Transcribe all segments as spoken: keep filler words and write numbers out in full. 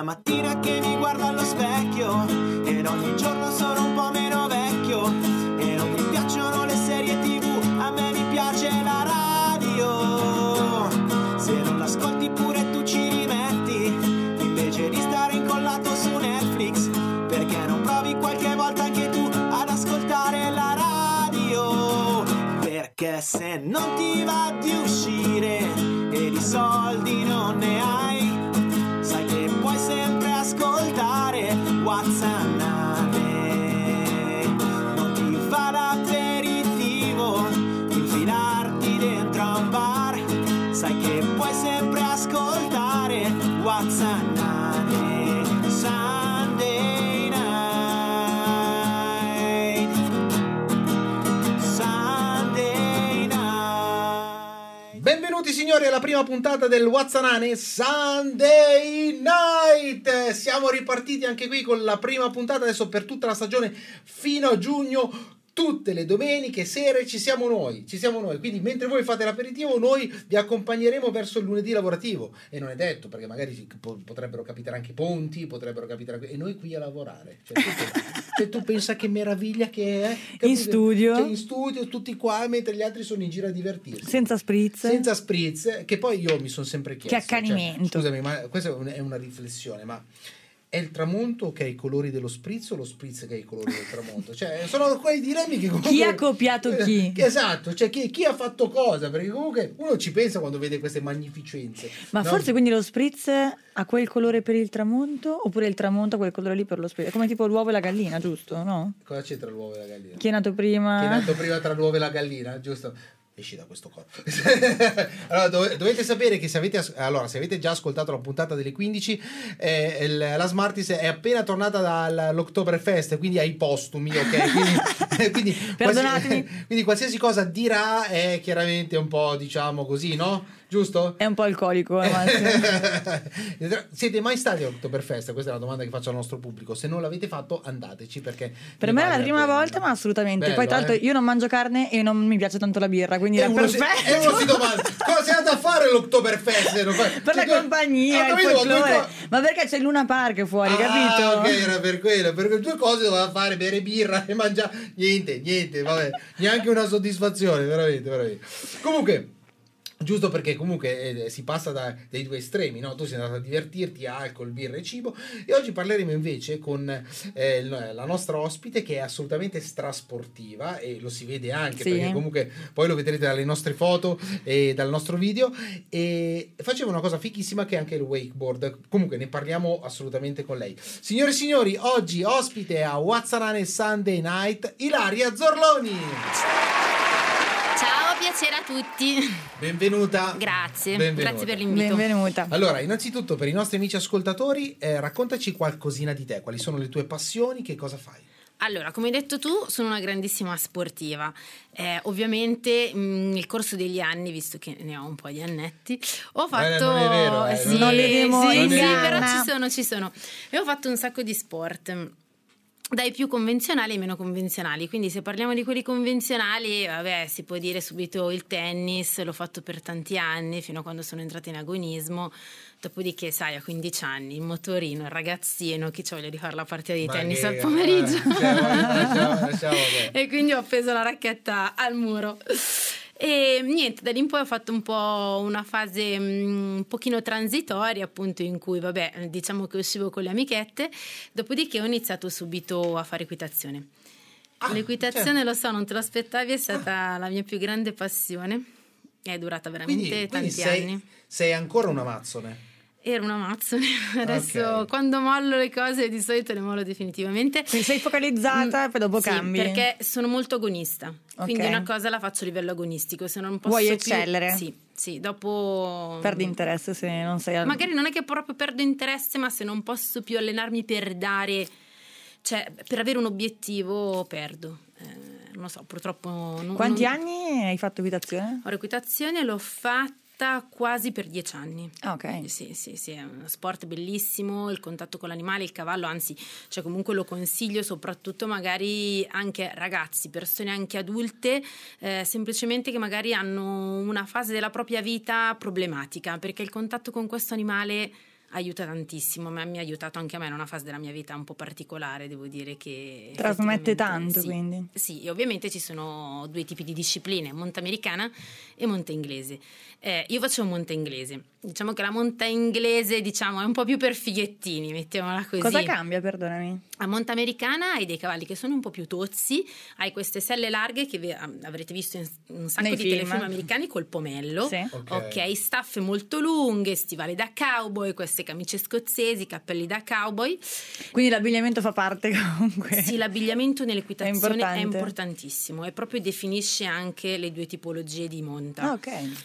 la mattina che mi guardo allo specchio ed ogni giorno sono un po' meno vecchio e non mi piacciono le serie tv, a me mi piace la radio. Se non l'ascolti pure tu ci rimetti invece di stare incollato su Netflix, perché non provi qualche volta anche tu ad ascoltare la radio? Perché se non ti va di uscire e di soldi non ne hai, sai che puoi sempre ascoltare Whatsappname. Non ti fa l'aperitivo, infilarti dentro a un bar, sai che puoi sempre ascoltare Whatsappname. Sunday night, Sunday night. Benvenuti signori alla prima puntata del Whatsappname Sunday Night. Siamo ripartiti anche qui con la prima puntata adesso per tutta la stagione fino a giugno. Tutte le domeniche sere ci siamo noi, ci siamo noi, quindi mentre voi fate l'aperitivo noi vi accompagneremo verso il lunedì lavorativo, e non è detto, perché magari potrebbero capitare anche ponti, potrebbero capitare, e noi qui a lavorare, cioè, tu, cioè, tu pensa che meraviglia che è, capito? In studio, cioè, in studio tutti qua mentre gli altri sono in giro a divertirsi senza spritz, senza spritz, che poi io mi sono sempre chiesto, che accanimento, cioè, scusami, ma questa è una riflessione, ma è il tramonto che ha i colori dello spritz o lo spritz che ha i colori del tramonto? Cioè, sono quei dilemmi che comunque... Chi ha copiato chi? Che, esatto, cioè chi, chi ha fatto cosa? Perché comunque uno ci pensa quando vede queste magnificenze. Ma no? forse quindi lo spritz ha quel colore per il tramonto, oppure il tramonto ha quel colore lì per lo spritz? È come tipo l'uovo e la gallina, giusto? No? Cosa c'è tra l'uovo e la gallina? Chi è nato prima? Chi è nato prima tra l'uovo e la gallina, giusto? Esci da questo corpo. Allora dov- dovete sapere che se avete as- allora se avete già ascoltato la puntata delle quindici, eh, il- la Smarties è appena tornata dall'Oktoberfest, quindi ai postumi, ok? Quindi, quindi, Perdonatemi. qualsiasi, quindi qualsiasi cosa dirà è chiaramente un po', diciamo così, no? Giusto? È un po' alcolico, eh, Siete mai stati all'Oktoberfest? Questa è la domanda che faccio al nostro pubblico. Se non l'avete fatto, andateci, perché per me è la prima volta, ma assolutamente. Bello, poi tra l'altro eh? io non mangio carne e non mi piace tanto la birra, quindi e era uno perfetto. Si, e uno si domanda cosa sei andato a fare all'Oktoberfest? Per cioè, la tu, compagnia, il folklore. Co- ma perché c'è il Luna Park fuori, ah, capito? Ok, era per quello, perché due cose doveva fare, bere birra e mangiare niente, niente, vabbè, neanche una soddisfazione, veramente, veramente. Comunque, giusto perché comunque eh, si passa da, dai due estremi, no? Tu sei andato a divertirti, alcol, birra e cibo, e oggi parleremo invece con eh, la nostra ospite, che è assolutamente strasportiva, e lo si vede anche, sì, perché comunque poi lo vedrete dalle nostre foto e dal nostro video, e faceva una cosa fichissima che è anche il wakeboard. Comunque ne parliamo assolutamente con lei. Signore e signori, oggi ospite a Whatsappname Sunday Night Ilaria Zorloni. Ciao, piacere a tutti. Benvenuta. Grazie, Benvenuta. Grazie per l'invito. Benvenuta. Allora, innanzitutto per i nostri amici ascoltatori, eh, raccontaci qualcosina di te, quali sono le tue passioni, che cosa fai? Allora, come hai detto tu, sono una grandissima sportiva. Eh, ovviamente mh, nel corso degli anni, visto che ne ho un po' di annetti, ho fatto... Eh, non è vero, eh, sì, non li sì, sì, però ci sono, ci sono. E ho fatto un sacco di sport, dai più convenzionali ai meno convenzionali. Quindi se parliamo di quelli convenzionali, vabbè, si può dire subito il tennis, l'ho fatto per tanti anni, fino a quando sono entrata in agonismo. Dopodiché, sai, a quindici anni, il motorino, il ragazzino, chi ci voglia di fare la partita di Ma tennis che, al pomeriggio? Eh, lasciamo, lasciamo, e quindi ho appeso la racchetta al muro. E niente, da lì in poi ho fatto un po' una fase um, un pochino transitoria, appunto, in cui, vabbè, diciamo che uscivo con le amichette, dopodiché ho iniziato subito a fare equitazione. Ah, L'equitazione, certo. Lo so, non te lo aspettavi, è stata ah. la mia più grande passione, è durata veramente quindi, tanti quindi sei, anni. Sei ancora una mazzone? Era una mazzone, adesso okay. Quando mollo le cose di solito le mollo definitivamente. Quindi sei focalizzata, mm, poi dopo sì, cambi? Perché sono molto agonista, okay. Quindi una cosa la faccio a livello agonistico, se non posso Vuoi più, eccellere? Sì, sì, dopo... Perdi interesse se non sei... Al... Magari non è che proprio perdo interesse, ma se non posso più allenarmi per dare... Cioè, per avere un obiettivo perdo. Eh, non lo so, purtroppo... Non, Quanti non... anni hai fatto equitazione? Ho equitazione, l'ho fatta quasi per dieci anni. Ah, ok. Sì, sì, sì, è uno sport bellissimo, il contatto con l'animale, il cavallo, anzi, cioè comunque lo consiglio soprattutto magari anche ragazzi, persone anche adulte, eh, semplicemente che magari hanno una fase della propria vita problematica, perché il contatto con questo animale aiuta tantissimo, ma mi ha aiutato anche a me in una fase della mia vita un po' particolare, devo dire che trasmette tanto, sì, quindi sì, e ovviamente ci sono due tipi di discipline, monta americana e monta inglese. Eh, io faccio monta inglese, diciamo che la monta inglese diciamo è un po' più per fighettini, mettiamola così. Cosa cambia, perdonami? A monta americana hai dei cavalli che sono un po' più tozzi, hai queste selle larghe che ve- avrete visto in un sacco Nei di film. telefilm americani col pomello, Sì. ok, Ok. staffe molto lunghe, stivali da cowboy, queste camicie scozzesi, cappelli da cowboy. Quindi l'abbigliamento fa parte comunque. Sì, l'abbigliamento nell'equitazione è, È importante. importantissimo e proprio definisce anche le due tipologie di monta. Ah, ok.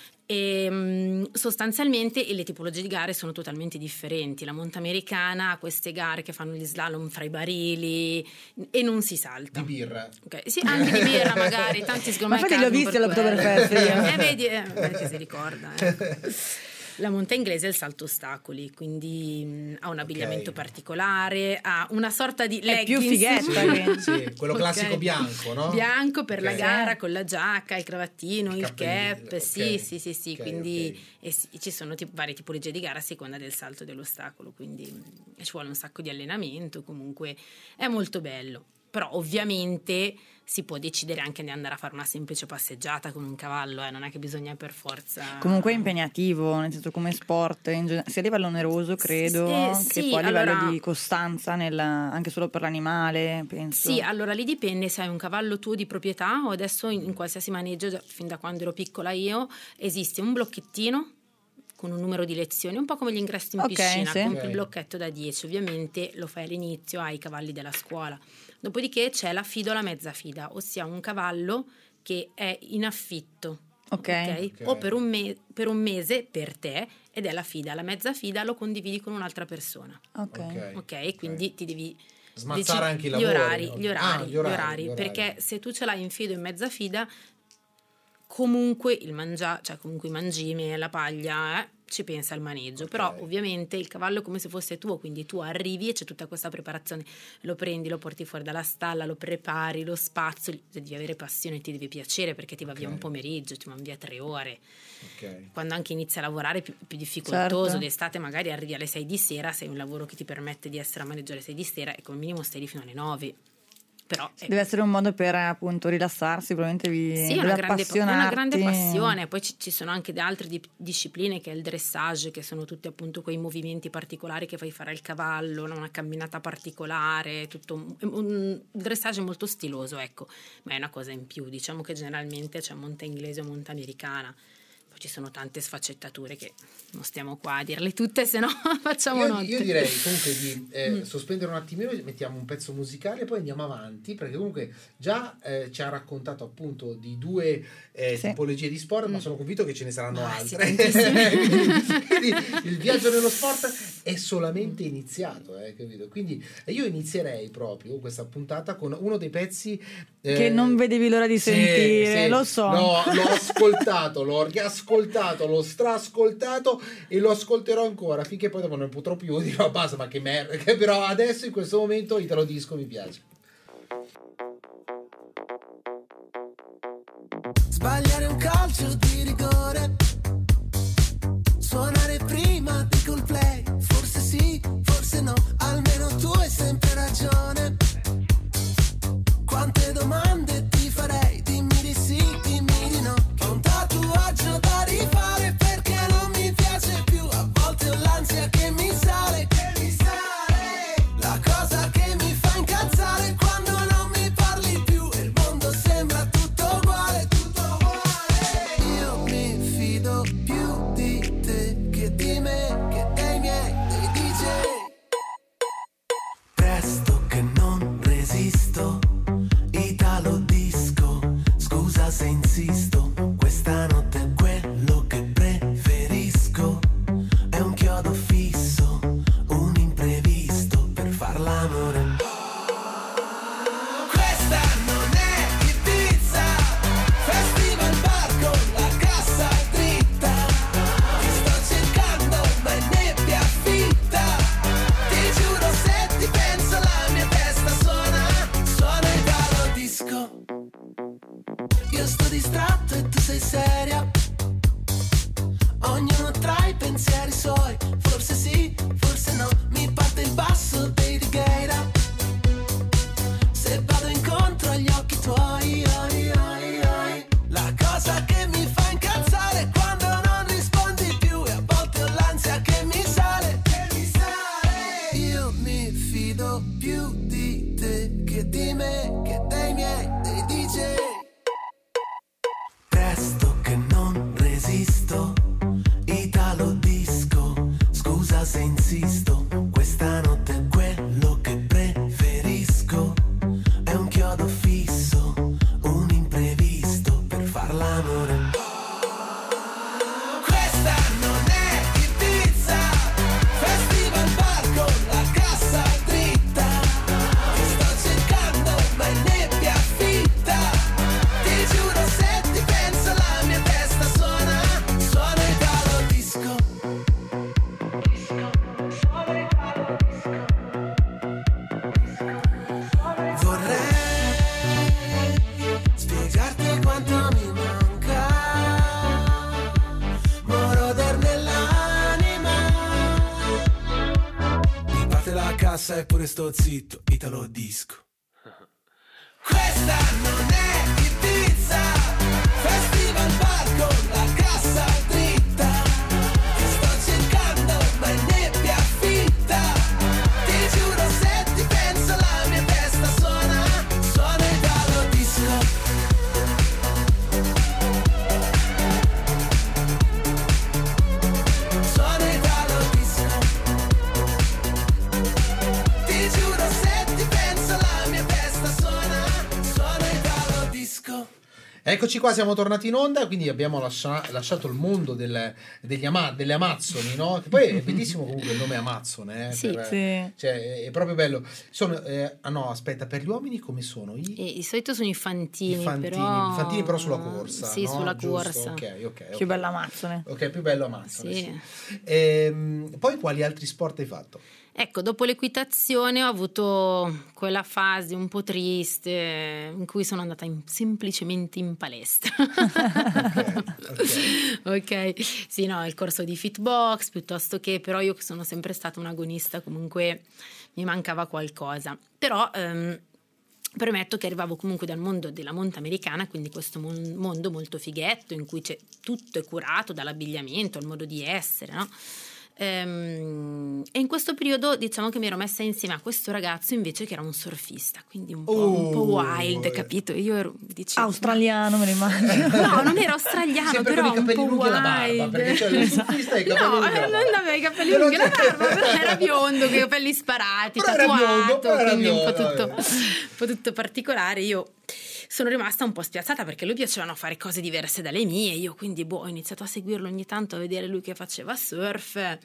E, mh, sostanzialmente le tipologie di gare sono totalmente differenti. La monta americana ha queste gare che fanno gli slalom fra i barili e non si salta. Di birra. Okay. Sì, anche di birra magari, tanti secondo Ma me infatti l'ho cadono visto per all'Oktoberfest quello. io. Eh, vedi, eh, perché si ricorda. eh. La monta inglese è il salto ostacoli, quindi mh, ha un abbigliamento Ok. particolare, ha una sorta di È più leggings. fighetta, quindi. Sì, quello Ok. classico bianco, no? Bianco per la Ok. gara, con la giacca, il cravattino, Il il cappellino, cap, ok. sì, sì, sì, sì, Ok, quindi ok. e sì, ci sono tipo, varie tipologie di gara a seconda del salto e dell'ostacolo, quindi mm, ci vuole un sacco di allenamento, comunque è molto bello. Però ovviamente si può decidere anche di andare a fare una semplice passeggiata con un cavallo, eh, non è che bisogna per forza... Comunque è impegnativo, nel senso come sport, in gen- sia a livello oneroso credo, Eh, che sì, poi a livello allora- di costanza nel- anche solo per l'animale, penso. Sì, allora lì dipende se hai un cavallo tuo di proprietà o adesso in, in qualsiasi maneggio, già fin da quando ero piccola io, esiste un blocchettino con un numero di lezioni, un po' come gli ingressi in Ok, piscina, sì. compri Ok. il blocchetto da dieci, ovviamente lo fai all'inizio ai cavalli della scuola. Dopodiché c'è la fida o la mezza fida, ossia un cavallo che è in affitto. Ok. ok? Ok. O per un, me- per un mese per te ed è la fida, la mezza fida lo condividi con un'altra persona. Ok. Ok. Ok, quindi ti devi Smazzare decidi- anche i gli lavori. orari, gli orari, Ah, gli orari, perché se tu ce l'hai in fido e in mezza fida, comunque il mangia, cioè comunque i mangimi e la paglia, eh, ci pensa il maneggio, Ok. però ovviamente il cavallo è come se fosse tuo, quindi tu arrivi e c'è tutta questa preparazione, lo prendi, lo porti fuori dalla stalla, lo prepari, lo spazzoli, devi avere passione, ti deve piacere perché ti va via Ok. un pomeriggio, ti va via tre ore. Ok. Quando anche inizi a lavorare è più, più difficoltoso, Certo. d'estate magari arrivi alle sei di sera, se hai un lavoro che ti permette di essere a maneggio alle sei di sera e come minimo stai lì fino alle nove, però ecco. Deve essere un modo per appunto rilassarsi, probabilmente vi Sì, è deve una grande, è una grande appassionarti. passione. Poi ci, ci sono anche de- altre di- discipline, che è il dressage, che sono tutti appunto quei movimenti particolari che fai fare al cavallo, una camminata particolare, tutto un, un- il dressage è molto stiloso, ecco, ma è una cosa in più. Diciamo che generalmente c'è monta inglese o monta americana. Poi ci sono tante sfaccettature che non stiamo qua a dirle tutte, se no facciamo Io, notte. io direi comunque di eh, Mm. sospendere un attimino, mettiamo un pezzo musicale e poi andiamo avanti, perché comunque già eh, ci ha raccontato appunto di due eh, Sì. tipologie di sport, ma Mm. sono convinto che ce ne saranno Ah, sì, altre. tantissime. quindi, quindi il viaggio nello sport è solamente iniziato, eh, capito? Quindi eh, io inizierei proprio questa puntata con uno dei pezzi eh, Che non vedevi l'ora di sì, sentire, sì. lo so. No, l'ho ascoltato, l'ho riascoltato, l'ho strascoltato e lo ascolterò ancora finché poi dopo non potrò più dirò basta, ma che merda. Però adesso in questo momento Italo Disco mi piace. Sbagliare un calcio di rigore, suonare prima di Coldplay, forse sì, forse no, almeno tu hai sempre ragione. Quante domande ti farei, dimmi di sì, dimmi di no. Ho un tatuaggio da rifare perché non mi piace più, a volte ho l'ansia che mi sale, che mi sale. La cosa che mi fa incazzare è quando non mi parli più e il mondo sembra tutto uguale, tutto uguale. Io mi fido cassa e pure sto zitto, Italo Disco. Questa non è Ibiza, festival bar con la cassa dritta. Ti sto cercando ma è nebbia fitta. Ti giuro se ti penso la mia testa suona, suona Italo Disco. Suona Italo Disco. Ti giuro se ti penso la mia testa suona, suona Italo Disco. Eccoci qua, siamo tornati in onda, quindi abbiamo lascia- lasciato il mondo del- degli ama- delle Amazzoni, no? Che poi è bellissimo comunque il nome Amazzone, eh, Sì, per- sì. Cioè, è proprio bello. Sono, eh, ah no, aspetta, per gli uomini come sono? I, E di solito sono i fantini, i fantini, però... i fantini però sulla corsa, Sì, no? sulla Giusto? corsa. Ok, ok, ok. Più bella Amazzone. Ok, più bello Amazzone, Sì. sì. Ehm, poi quali altri sport hai fatto? Ecco, dopo l'equitazione ho avuto quella fase un po' triste in cui sono andata in- semplicemente in palestra. Ok, Ok, sì, no, il corso di fitbox piuttosto che, però io sono sempre stata un agonista, comunque mi mancava qualcosa. Però ehm, premetto che arrivavo comunque dal mondo della monta americana, quindi questo mon- mondo molto fighetto in cui c'è tutto è curato, dall'abbigliamento al modo di essere, no? Ehm, e in questo periodo diciamo che mi ero messa insieme a questo ragazzo invece che era un surfista, quindi un po', un po' Oh. wild, capito? Io ero, dicevo, Australiano, me lo immagino. no, non era australiano, sempre però con i un capelli po' lunghi e la barba, wild. perché c'è il surfista e i capelli No, lunghi e la non barba. aveva i capelli Però lunghi e la c'è- barba, però era biondo, con i capelli sparati, Però era tatuato, biondo, però era quindi un po' biondo, tutto, vabbè. un po' tutto particolare. Io sono rimasta un po' spiazzata perché a lui piacevano fare cose diverse dalle mie, io quindi boh, ho iniziato a seguirlo ogni tanto, a vedere lui che faceva surf.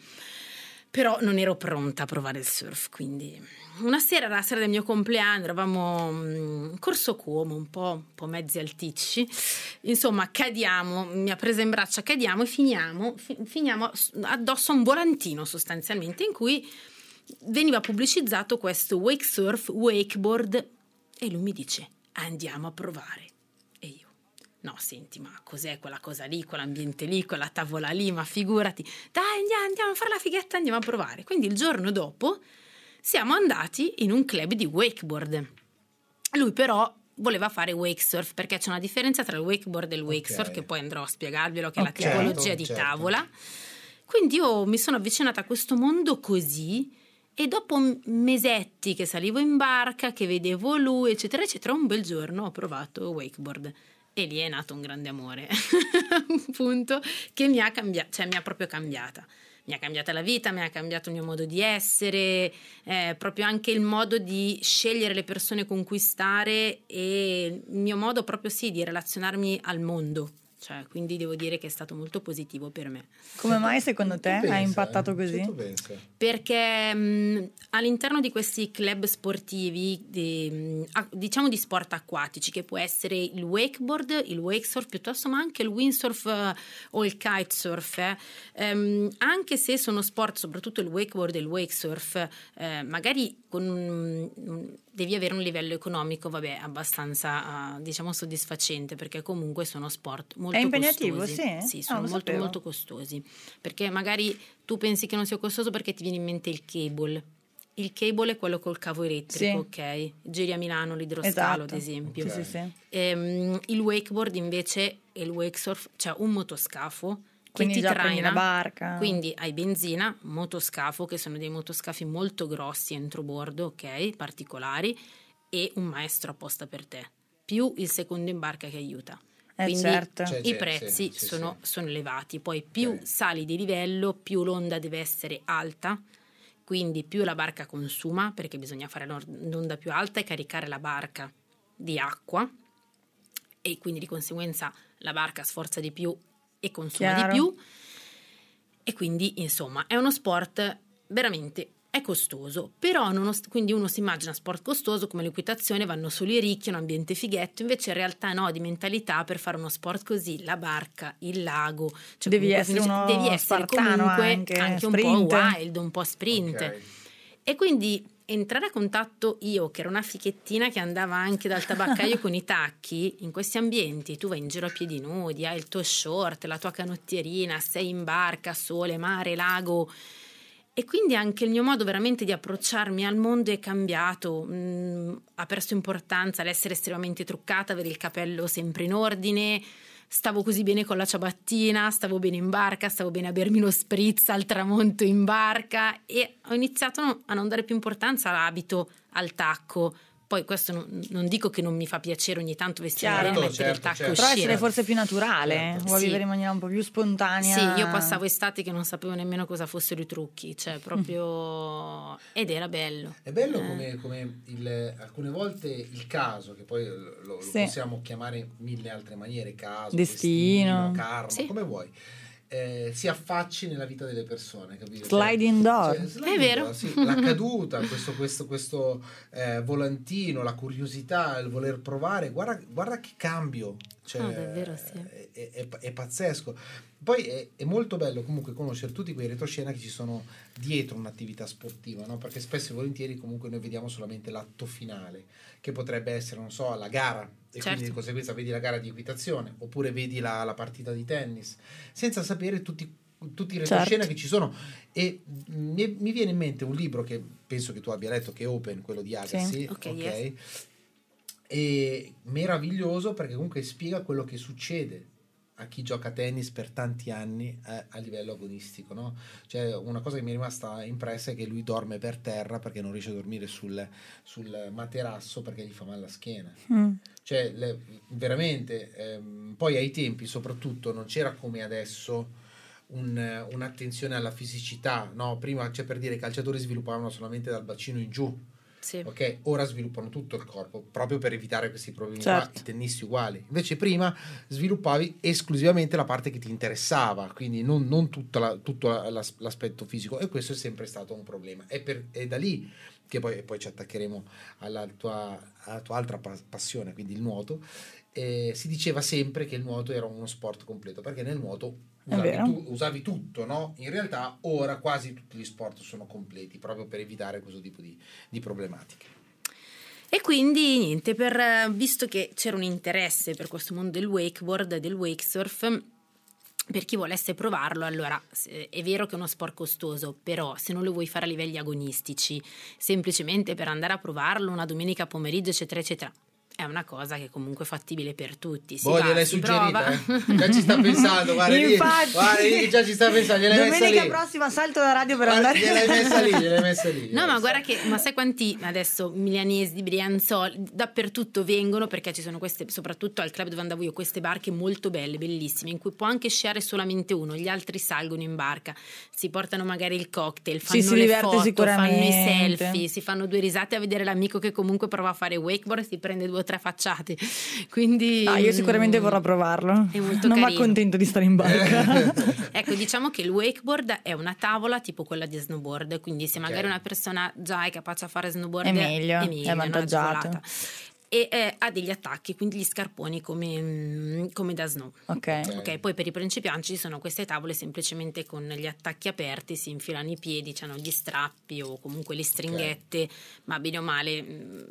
Però non ero pronta a provare il surf, quindi una sera, era la sera del mio compleanno, eravamo in Corso Como, un po', un po' mezzi alticci, insomma cadiamo, mi ha presa in braccio, cadiamo e finiamo, fi- finiamo addosso a un volantino sostanzialmente in cui veniva pubblicizzato questo wake surf, wakeboard, e lui mi dice andiamo a provare. E io no, senti, ma cos'è quella cosa lì, quell'ambiente lì, quella tavola lì, ma figurati, dai andiamo, andiamo a fare la fighetta, andiamo a provare. Quindi il giorno dopo siamo andati in un club di wakeboard. Lui però voleva fare wake surf, perché c'è una differenza tra il wakeboard e il wake Ok. surf, che poi andrò a spiegarvelo, che è Ok. la tipologia Certo, di certo. tavola. Quindi io mi sono avvicinata a questo mondo così, e dopo m- mesetti che salivo in barca, che vedevo lui, eccetera, eccetera, un bel giorno ho provato wakeboard. E lì è nato un grande amore, appunto, che mi ha cambiato, cioè mi ha proprio cambiata. Mi ha cambiata la vita, mi ha cambiato il mio modo di essere, eh, proprio anche il modo di scegliere le persone con cui stare e il mio modo proprio sì di relazionarmi al mondo. Cioè, quindi devo dire che è stato molto positivo per me. Come mai secondo te Tu pensa, ha impattato eh? così? Cioè, tu pensa? Perché mh, all'interno di questi club sportivi, di, mh, a- diciamo di sport acquatici, che può essere il wakeboard, il wakesurf, piuttosto ma anche il windsurf eh, o il kitesurf, eh, ehm, anche se sono sport, soprattutto il wakeboard e il wakesurf, eh, magari con un- un- devi avere un livello economico, vabbè, abbastanza eh, diciamo soddisfacente, perché comunque sono sport molto È impegnativo, costosi. sì? Sì, Ah, sono non lo molto sapevo. molto costosi, perché magari tu pensi che non sia costoso perché ti viene in mente il cable. Il cable è quello col cavo elettrico, Sì. ok? Giri a Milano l'idroscalo, Esatto. ad esempio. Ok. Sì, sì, sì. Ehm, il wakeboard invece e il wakesurf, cioè un motoscafo che Quindi ti già prendi traina, la barca. quindi hai benzina, motoscafo, che sono dei motoscafi molto grossi entrobordo, ok? Particolari, e un maestro apposta per te, più il secondo in barca che aiuta. Eh, Quindi certo. Cioè, i sì, prezzi sì, sì, sono, sì. sono elevati, poi più Ok. sali di livello, più l'onda deve essere alta, quindi più la barca consuma, perché bisogna fare l'or- l'onda più alta e caricare la barca di acqua, e quindi di conseguenza la barca sforza di più e consuma Chiaro. di più, e quindi insomma è uno sport veramente, è costoso, però nonost- quindi uno si immagina sport costoso come l'equitazione, vanno solo i ricchi, un ambiente fighetto, invece in realtà no, di mentalità, per fare uno sport così, la barca, il lago, cioè Devi comunque essere finisce- uno devi essere spartano comunque anche, un po' sprint. wild, un po' sprint. Ok. E quindi entrare a contatto io, che ero una fichettina che andava anche dal tabaccaio con i tacchi, in questi ambienti tu vai in giro a piedi nudi, hai il tuo short, la tua canottierina, sei in barca, sole, mare, lago, E quindi anche il mio modo veramente di approcciarmi al mondo è cambiato, mh, ha perso importanza l'essere estremamente truccata, avere il capello sempre in ordine, stavo così bene con la ciabattina, stavo bene in barca, stavo bene a bermi lo spritz al tramonto in barca, e ho iniziato a non dare più importanza all'abito, al tacco. Poi questo non, non dico che non mi fa piacere ogni tanto vestire Certo, bene, mettere certo, il tacco certo. e Però uscire. essere forse più naturale, Certo. vuoi Sì. vivere in maniera un po' più spontanea. Sì, io passavo estati che non sapevo nemmeno cosa fossero i trucchi, cioè proprio... ed era bello. È bello Eh. come, come il, alcune volte il caso, che poi lo, lo Sì. possiamo chiamare in mille altre maniere, caso, Destino. destino, karma, Sì. come vuoi, eh, si affacci nella vita delle persone, capito? Sliding door. Cioè, sliding È vero. door, sì, la caduta, questo, questo, questo eh, volantino, la curiosità, il voler provare, guarda, guarda che cambio, cioè, Ah, davvero, sì. è, è- è pazzesco. Poi è, è molto bello comunque conoscere tutti quei retroscena che ci sono dietro un'attività sportiva, no? Perché spesso e volentieri comunque noi vediamo solamente l'atto finale, che potrebbe essere, non so, la gara, e Certo. quindi di conseguenza vedi la gara di equitazione, oppure vedi la, la partita di tennis, senza sapere tutti, tutti i retroscena Certo. che ci sono. E mi, mi viene in mente un libro che penso che tu abbia letto, che è Open, quello di Agassi, Sì. Ok, ok? yes. E meraviglioso perché comunque spiega quello che succede a chi gioca a tennis per tanti anni a, a livello agonistico, no? Cioè, una cosa che mi è rimasta impressa è che lui dorme per terra perché non riesce a dormire sul, sul materasso perché gli fa male la schiena. Mm. Cioè, le- veramente, ehm, poi ai tempi soprattutto non c'era come adesso un- un'attenzione alla fisicità, no? Prima, c'è per dire, i calciatori sviluppavano solamente dal bacino in giù. Sì. Ok, ora sviluppano tutto il corpo proprio per evitare questi problemi Certo. qua, i tennisti uguali. Invece prima sviluppavi esclusivamente la parte che ti interessava, quindi non, non tutta la- tutto la- l'as- l'aspetto fisico, e questo è sempre stato un problema. È, per- è da lì che poi, e poi ci attaccheremo alla tua, alla tua altra pa- passione, quindi il nuoto. Eh, si diceva sempre che il nuoto era uno sport completo, perché nel nuoto È usavi, vero. tu- usavi tutto, no? In realtà ora quasi tutti gli sport sono completi, proprio per evitare questo tipo di, di problematiche. E quindi niente, per, eh, visto che c'era un interesse per questo mondo del wakeboard, del wakesurf, per chi volesse provarlo, allora se- è vero che è uno sport costoso, però se non lo vuoi fare a livelli agonistici, semplicemente per andare a provarlo una domenica pomeriggio, eccetera, eccetera, è una cosa che comunque è fattibile per tutti. Si Boh, va, gliel'hai si suggerita, prova. eh? Già ci sta pensando, guarda lì, Infatti. guarda lì che già ci sta pensando, gliel'hai messa Domenica lì. prossima salto la radio per Guarda, andare. gliel'hai messa lì, gliel'ai messa lì. No, gliel'hai ma messa guarda lì. che, ma sai quanti adesso milanesi, brianzoli, dappertutto vengono, perché ci sono queste, soprattutto al club dove andavo io, queste barche molto belle, bellissime, in cui può anche sciare solamente uno, gli altri salgono in barca, si portano magari il cocktail, fanno Sì, si le diverte foto, fanno i sicuramente. selfie, si fanno due risate a vedere l'amico che comunque prova a fare wakeboard e si prende due o tre facciate. Quindi Ah, io sicuramente mm, vorrò provarlo. è molto non mi carino. accontento di stare in barca. Ecco, diciamo che il wakeboard è una tavola tipo quella di snowboard, quindi se magari una persona già è capace a fare snowboard È meglio, è una avvantaggiato. agevolata. E eh, ha degli attacchi, quindi gli scarponi come, mm, come da snow. Ok. Ok, poi per i principianti ci sono queste tavole semplicemente con gli attacchi aperti, si infilano i piedi, hanno gli strappi o comunque le stringhette, ma bene o male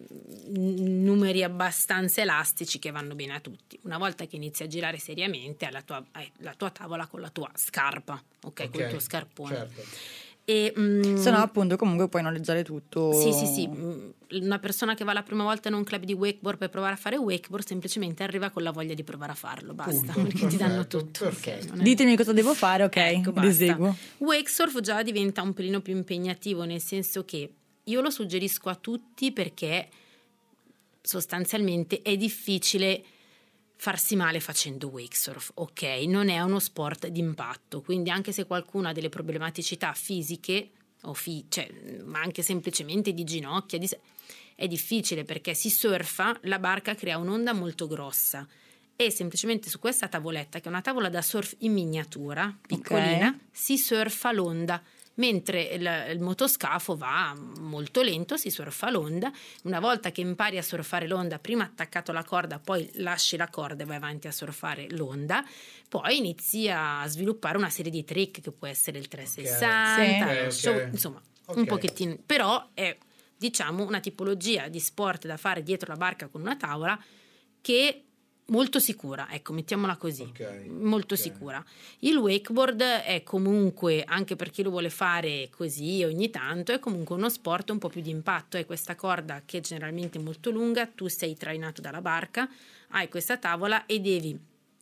mm, numeri abbastanza elastici che vanno bene a tutti. Una volta che inizi a girare seriamente hai la tua, hai la tua tavola con la tua scarpa, ok, Ok, col tuo scarpone. certo. E, mm, Se no, appunto, comunque puoi noleggiare tutto. sì, sì, sì. Mm, Una persona che va la prima volta in un club di wakeboard per provare a fare wakeboard semplicemente arriva con la voglia di provare a farlo, basta, Punto. perché ti danno Perfetto, tutto. perfetto. ok? Non è- Ditemi cosa devo fare, ok? Ecco, Ed basta. eseguo. Wakesurf già diventa un pelino più impegnativo, nel senso che io lo suggerisco a tutti perché sostanzialmente è difficile farsi male facendo wakesurf, ok? Non è uno sport d'impatto, quindi anche se qualcuno ha delle problematicità fisiche o fi- cioè, ma anche semplicemente di ginocchia, di se- è difficile perché si surfa, la barca crea un'onda molto grossa e semplicemente su questa tavoletta, che è una tavola da surf in miniatura, piccolina, Ok. si surfa l'onda. Mentre il, il motoscafo va molto lento, si surfa l'onda. Una volta che impari a surfare l'onda, prima attaccato alla corda, poi lasci la corda e vai avanti a surfare l'onda, poi inizi a sviluppare una serie di trick che può essere il trecentosessanta, Ok, lo show, ok. insomma, Ok. un pochettino. Però è, diciamo, una tipologia di sport da fare dietro la barca con una tavola che molto sicura, ecco, mettiamola così, okay, molto okay. sicura. Il wakeboard è comunque, anche per chi lo vuole fare così ogni tanto, è comunque uno sport un po' più di impatto. Hai questa corda che è generalmente molto lunga, tu sei trainato dalla barca, hai questa tavola e devi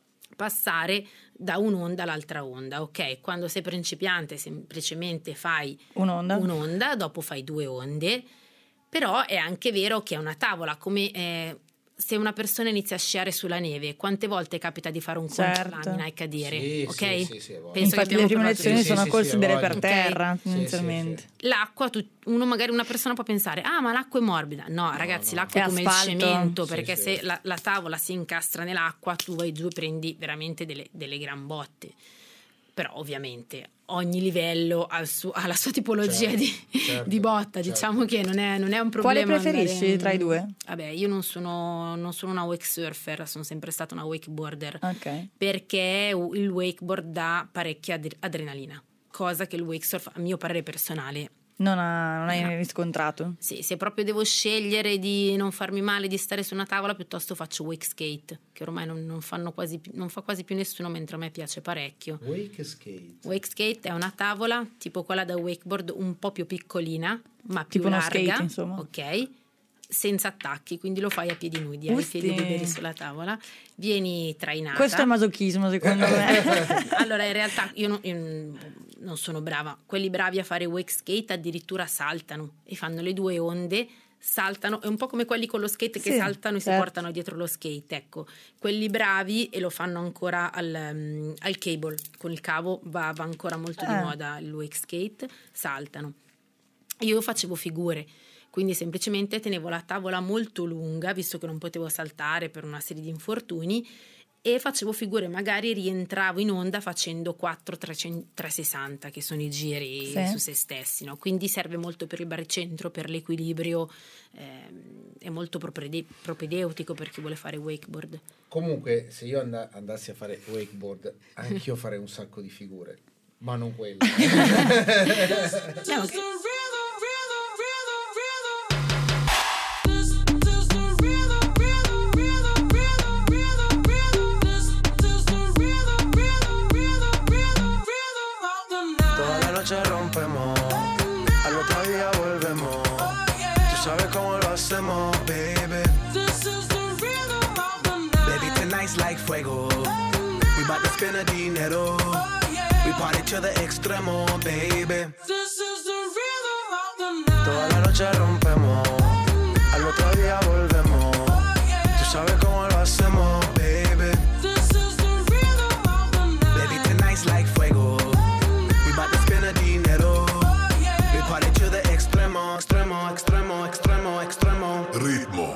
passare da un'onda all'altra onda, ok? Quando sei principiante semplicemente fai un'onda, un'onda dopo fai due onde, però è anche vero che è una tavola, come eh, se una persona inizia a sciare sulla neve, quante volte capita di fare un certo. controlamina e cadere, sì, ok? Sì, sì, sì, Penso infatti che le prime lezioni sì, sono sì, a col sì, sedere sì, per okay. terra, Sì, inizialmente. sì, sì. L'acqua, tu, uno magari una persona può pensare, ah ma l'acqua è morbida. No, no ragazzi, no. l'acqua è, È come asfalto. il cemento, Sì, perché sì. se la, la tavola si incastra nell'acqua, tu vai giù e prendi veramente delle, delle gran botte. Però ovviamente ogni livello ha, il suo, ha la sua tipologia certo, di, certo, di botta, certo. diciamo che non è, non è un Quale problema. preferisci andare... tra i due? Vabbè, io non sono, non sono una wake surfer, sono sempre stata una wakeboarder, Ok. perché il wakeboard dà parecchia ad- adrenalina, cosa che il wake surf, a mio parere personale, Non, ha, non hai No. riscontrato? sì, se proprio devo scegliere di non farmi male, di stare su una tavola, piuttosto faccio wake skate, che ormai non, non fanno quasi pi- non fa quasi più nessuno, mentre a me piace parecchio. Wake skate. Wake skate è una tavola tipo quella da wakeboard, un po' più piccolina, ma più Tipo uno larga, skate, insomma. ok? Senza attacchi, quindi lo fai a piedi nudi, hai i Usti. piedi liberi sulla tavola, vieni trainata. Questo è masochismo, secondo me. Allora, in realtà io non, io non sono brava. Quelli bravi a fare wake skate addirittura saltano e fanno le due onde, saltano, è un po' come quelli con lo skate che Sì, saltano e certo. si portano dietro lo skate, ecco. Quelli bravi e lo fanno ancora al, um, al cable, con il cavo va, va ancora molto di Ah. moda il wake skate, saltano. Io facevo figure, quindi semplicemente tenevo la tavola molto lunga, visto che non potevo saltare per una serie di infortuni, e facevo figure, magari rientravo in onda facendo quattro trecentosessanta, che sono i giri Sì. su se stessi, no? Quindi serve molto per il baricentro, per l'equilibrio, ehm, è molto propede- propedeutico per chi vuole fare wakeboard. Comunque, se io and- andassi a fare wakeboard, anch'io farei un sacco di figure, ma non quelle. Diciamo che- Toda la noche rompemos, al otro día volvemos. Tú sabes cómo lo hacemos, baby. Baby, tonight's like fuego. We bout to spend a dinero. We party to the extremo, baby. Toda la noche rompemos, al otro día volvemos. Tú sabes cómo lo hacemos, baby. Baby, tonight's like fuego. We bout to spend a dinero. We party to the extremo, extremo, extremo, extremo, extremo. Ritmo.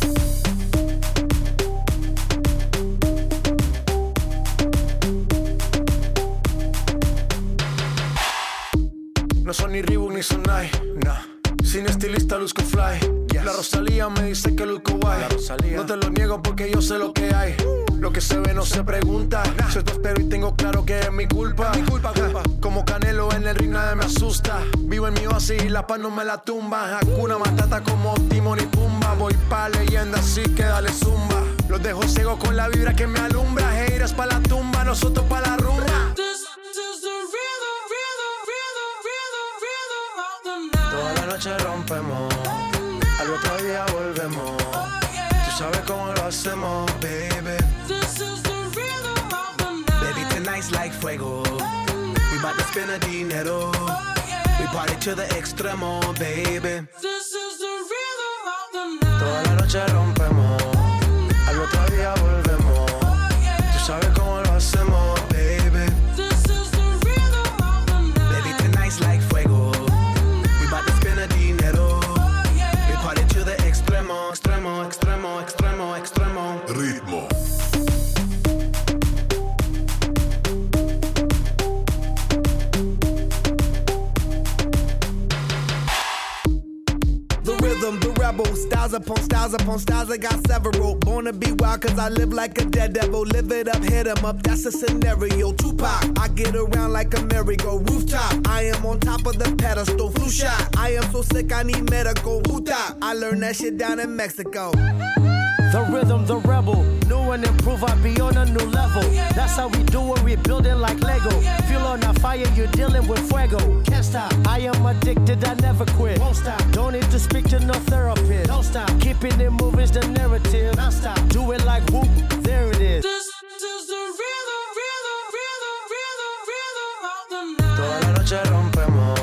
No son ni Reebok ni Sonai, nah. Sin estilista luzco fly, yes. La Rosalía me dice que luzco guay. No te lo niego porque yo sé lo que hay. Lo que se ve no se pregunta. Nah. Soy tostero y tengo claro que es mi culpa. Mi culpa, culpa. Como Canelo en el ring nadie me asusta. Vivo en mi oasis y la paz no me la tumba. Hakuna Matata como Timon y Pumba. Voy pa' leyenda así que dale zumba. Los dejo ciego con la vibra que me alumbra. Haters pa' la tumba, nosotros pa' la rumba. Toda la noche rompemos, al otro día volvemos. Tú sabes cómo lo hacemos, baby. Baby, tonight's like fuego. We bout to spend a dinero. We party to the extremo, baby. Toda la noche rompemos, al otro día volvemos. Tú sabes cómo lo hacemos, baby. Baby, tonight's like fuego. We bout to spend a dinero. We party to the extremo, extremo, extremo, extremo, extremo. Ritmo. The rhythm, the rebel, styles upon styles upon styles, I got several. Born to be wild cause I live like a dead devil. Live it up, hit 'em up, that's a scenario. Tupac, I get around like a merry-go. Rooftop, I am on top of the pedestal. Flu shot, I am so sick I need medical. Hoota, I learned that shit down in Mexico. The rhythm, the rebel. New and improve, I be on a new level. That's how we do it, we building like Lego. Feel on a fire, you're dealing with fuego. Can't stop, I am addicted, I never quit. Won't stop, don't need to speak to no therapist. Don't stop, keeping it moving's the narrative. Non stop, do it like whoop, there it is. This is the rhythm, rhythm, rhythm, rhythm, rhythm of the night. Toda la noche rompemos,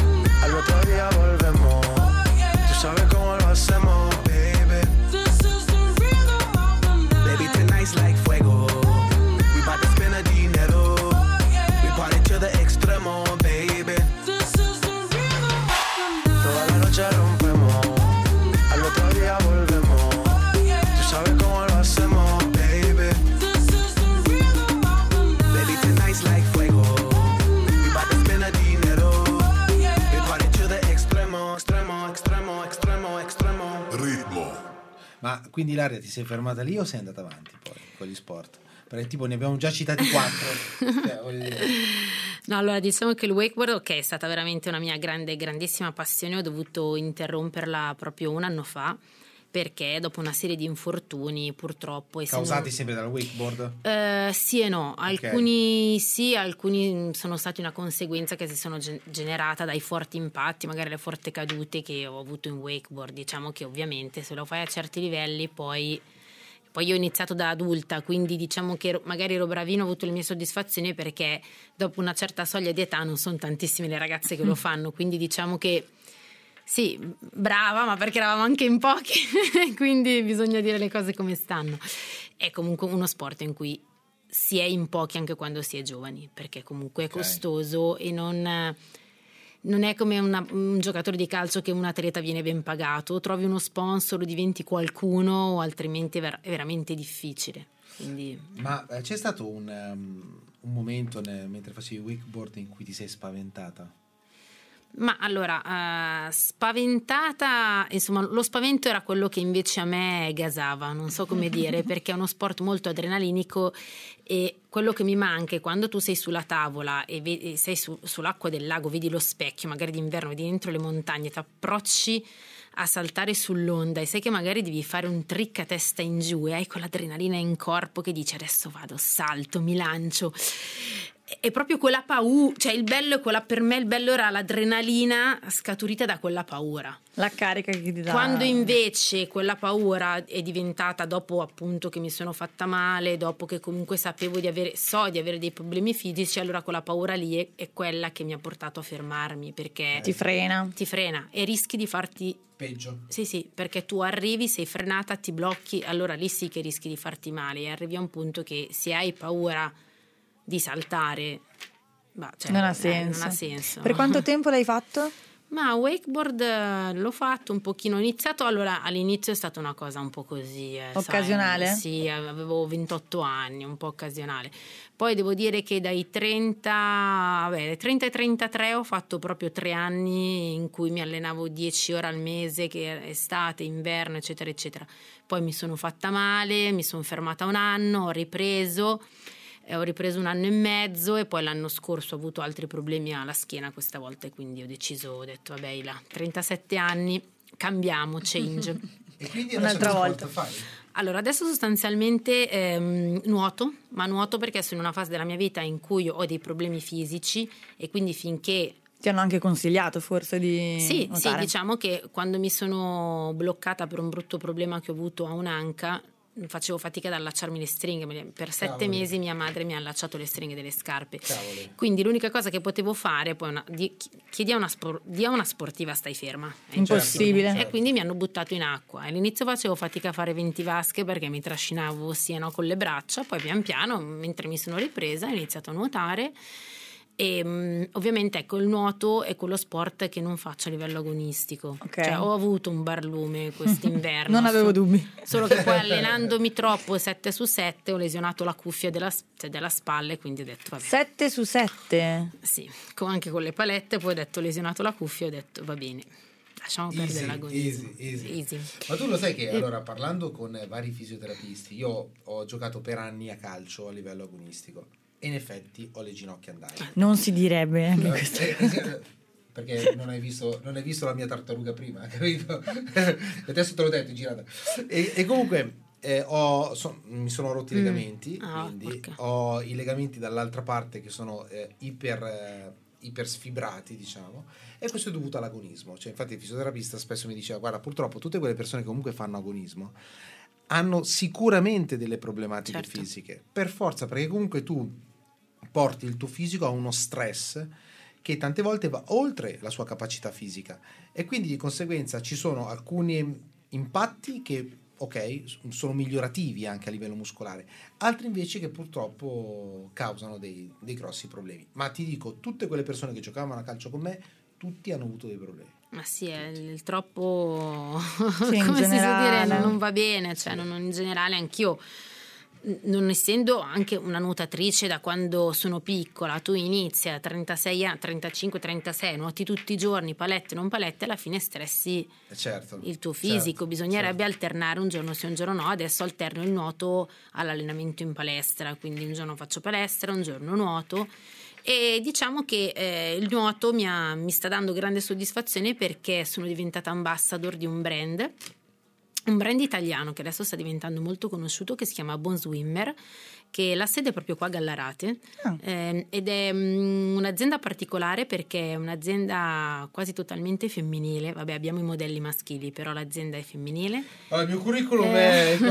al otro día volvemos. Tú sabes cómo lo hacemos, baby. This is the rhythm of the night. Baby, tonight's like fuego. We bout to spend a dinero. We party to the extremo, baby. This is the rhythm of the night. Toda la noche rompemos, al otro día volvemos. Tú sabes cómo lo hacemos, baby. This is the rhythm of the night. Baby, tonight's like fuego. We bout to spend a dinero. We party to the extremo, extremo, extremo, extremo, extremo. Ritmo. Ma quindi Ilaria ti sei fermata lì o sei andata avanti poi con gli sport? Perché tipo ne abbiamo già citati quattro. Cioè, voglio dire. No, allora diciamo che il wakeboard, ok, è stata veramente una mia grande, grandissima passione. Ho dovuto interromperla proprio un anno fa perché dopo una serie di infortuni purtroppo essendo- Causati sempre dal wakeboard? Eh, sì e no, alcuni sì, alcuni sono stati una conseguenza che si sono gen- generata dai forti impatti, magari le forti cadute che ho avuto in wakeboard. Diciamo che ovviamente se lo fai a certi livelli poi poi io ho iniziato da adulta, quindi diciamo che ero- magari ero bravino, ho avuto le mie soddisfazioni perché dopo una certa soglia di età non sono tantissime le ragazze che lo fanno, quindi diciamo che sì, brava, ma perché eravamo anche in pochi, quindi bisogna dire le cose come stanno. È comunque uno sport in cui si è in pochi anche quando si è giovani, perché comunque è Ok. costoso e non, non è come una- un giocatore di calcio che un atleta viene ben pagato, trovi uno sponsor, diventi qualcuno o altrimenti è, ver- è veramente difficile. Quindi Ma eh, c'è stato un, um, un momento ne- mentre facevi wakeboard in cui ti sei spaventata? Ma allora, eh, spaventata, insomma, lo spavento era quello che invece a me gasava, non so come dire, perché è uno sport molto adrenalinico e quello che mi manca è quando tu sei sulla tavola e, vedi, sei su- sull'acqua del lago, vedi lo specchio, magari d'inverno, vedi dentro le montagne, ti approcci a saltare sull'onda e sai che magari devi fare un trick a testa in giù e hai quell'adrenalina in corpo che dici adesso vado, salto, mi lancio. È proprio quella paura, cioè il bello è quella, per me il bello era l'adrenalina scaturita da quella paura. La carica che ti dà. Quando invece quella paura è diventata dopo appunto che mi sono fatta male, dopo che comunque sapevo di avere, so di avere dei problemi fisici, allora quella paura lì è, è quella che mi ha portato a fermarmi perché Ti frena. ti frena e rischi di farti Peggio. sì sì, perché tu arrivi, sei frenata, ti blocchi, allora lì sì che rischi di farti male e arrivi a un punto che se hai paura di saltare bah, cioè, Non ha eh, senso. non ha senso. Per quanto tempo l'hai fatto? Ma wakeboard eh, l'ho fatto un pochino, ho iniziato allora all'inizio è stata una cosa un po' così eh, Occasionale? sai, sì, avevo ventotto anni, un po' occasionale. Poi devo dire che dai trenta, vabbè, dai trenta ai trentatré ho fatto proprio tre anni in cui mi allenavo dieci ore al mese, che è estate, inverno, eccetera, eccetera. Poi mi sono fatta male, mi sono fermata un anno, ho ripreso. E ho ripreso un anno e mezzo e poi l'anno scorso ho avuto altri problemi alla schiena questa volta e quindi ho deciso, ho detto vabbè Ila, trentasette anni, cambiamo, change. E quindi Un'altra adesso che volta. sport fai? Allora adesso sostanzialmente ehm, nuoto, ma nuoto perché sono in una fase della mia vita in cui ho dei problemi fisici e quindi finché Ti hanno anche consigliato forse di Sì, sì, nuotare? diciamo che quando mi sono bloccata per un brutto problema che ho avuto a un'anca facevo fatica ad allacciarmi le stringhe. Per sette Cavoli. mesi mia madre mi ha allacciato le stringhe delle scarpe. Cavoli. Quindi l'unica cosa che potevo fare poi una, di, chiedi a una, spor, di a una sportiva stai ferma. È Impossibile. E quindi mi hanno buttato in acqua. All'inizio facevo fatica a fare venti vasche perché mi trascinavo sì e no con le braccia, poi pian piano mentre mi sono ripresa ho iniziato a nuotare. E um, ovviamente ecco il nuoto è quello sport che non faccio a livello agonistico. Ok. Cioè ho avuto un barlume quest'inverno. Non avevo so- dubbi. Solo che poi allenandomi troppo sette su sette ho lesionato la cuffia della, cioè della spalla e quindi ho detto vabbè. sette su sette? Sì, con- anche con le palette poi ho detto ho lesionato la cuffia e ho detto va bene. Lasciamo perdere Easy, l'agonismo. easy, easy. Easy. Ma tu lo sai che allora parlando con vari fisioterapisti, io ho giocato per anni a calcio a livello agonistico e in effetti ho le ginocchia andate. Non si direbbe anche questo. Eh, eh, perché non hai visto non hai visto la mia tartaruga prima, capito? E adesso te l'ho detto, girata. E, e comunque eh, ho, so, mi sono rotti i Mm. legamenti, Ah, quindi porca. ho i legamenti dall'altra parte che sono eh, iper, eh, iper sfibrati, diciamo, e questo è dovuto all'agonismo. Cioè, infatti il fisioterapista spesso mi diceva: guarda, purtroppo tutte quelle persone che comunque fanno agonismo hanno sicuramente delle problematiche Certo. fisiche, per forza, perché comunque tu porti il tuo fisico a uno stress che tante volte va oltre la sua capacità fisica, e quindi di conseguenza ci sono alcuni impatti che ok sono migliorativi anche a livello muscolare, altri invece che purtroppo causano dei, dei grossi problemi. Ma ti dico, tutte quelle persone che giocavano a calcio con me, tutti hanno avuto dei problemi. Ma sì, è il troppo Sì, in come si suol dire, generale. non va bene, cioè non, in generale anch'io, non essendo anche una nuotatrice da quando sono piccola, tu inizi a trentasei anni, trentacinque trentasei, nuoti tutti i giorni, palette non palette, alla fine stressi Eh, certo, il tuo fisico, certo, bisognerebbe certo. alternare un giorno sì un giorno no. Adesso alterno il nuoto all'allenamento in palestra, quindi un giorno faccio palestra, un giorno nuoto, e diciamo che eh, il nuoto mi, ha, mi sta dando grande soddisfazione perché sono diventata ambassador di un brand un brand italiano che adesso sta diventando molto conosciuto, che si chiama Bon Swimmer, che la sede è proprio qua a Gallarate. Ah. eh, ed è mm, un'azienda particolare perché è un'azienda quasi totalmente femminile. Vabbè, abbiamo i modelli maschili, però l'azienda è femminile. Allora, il mio curriculum Eh.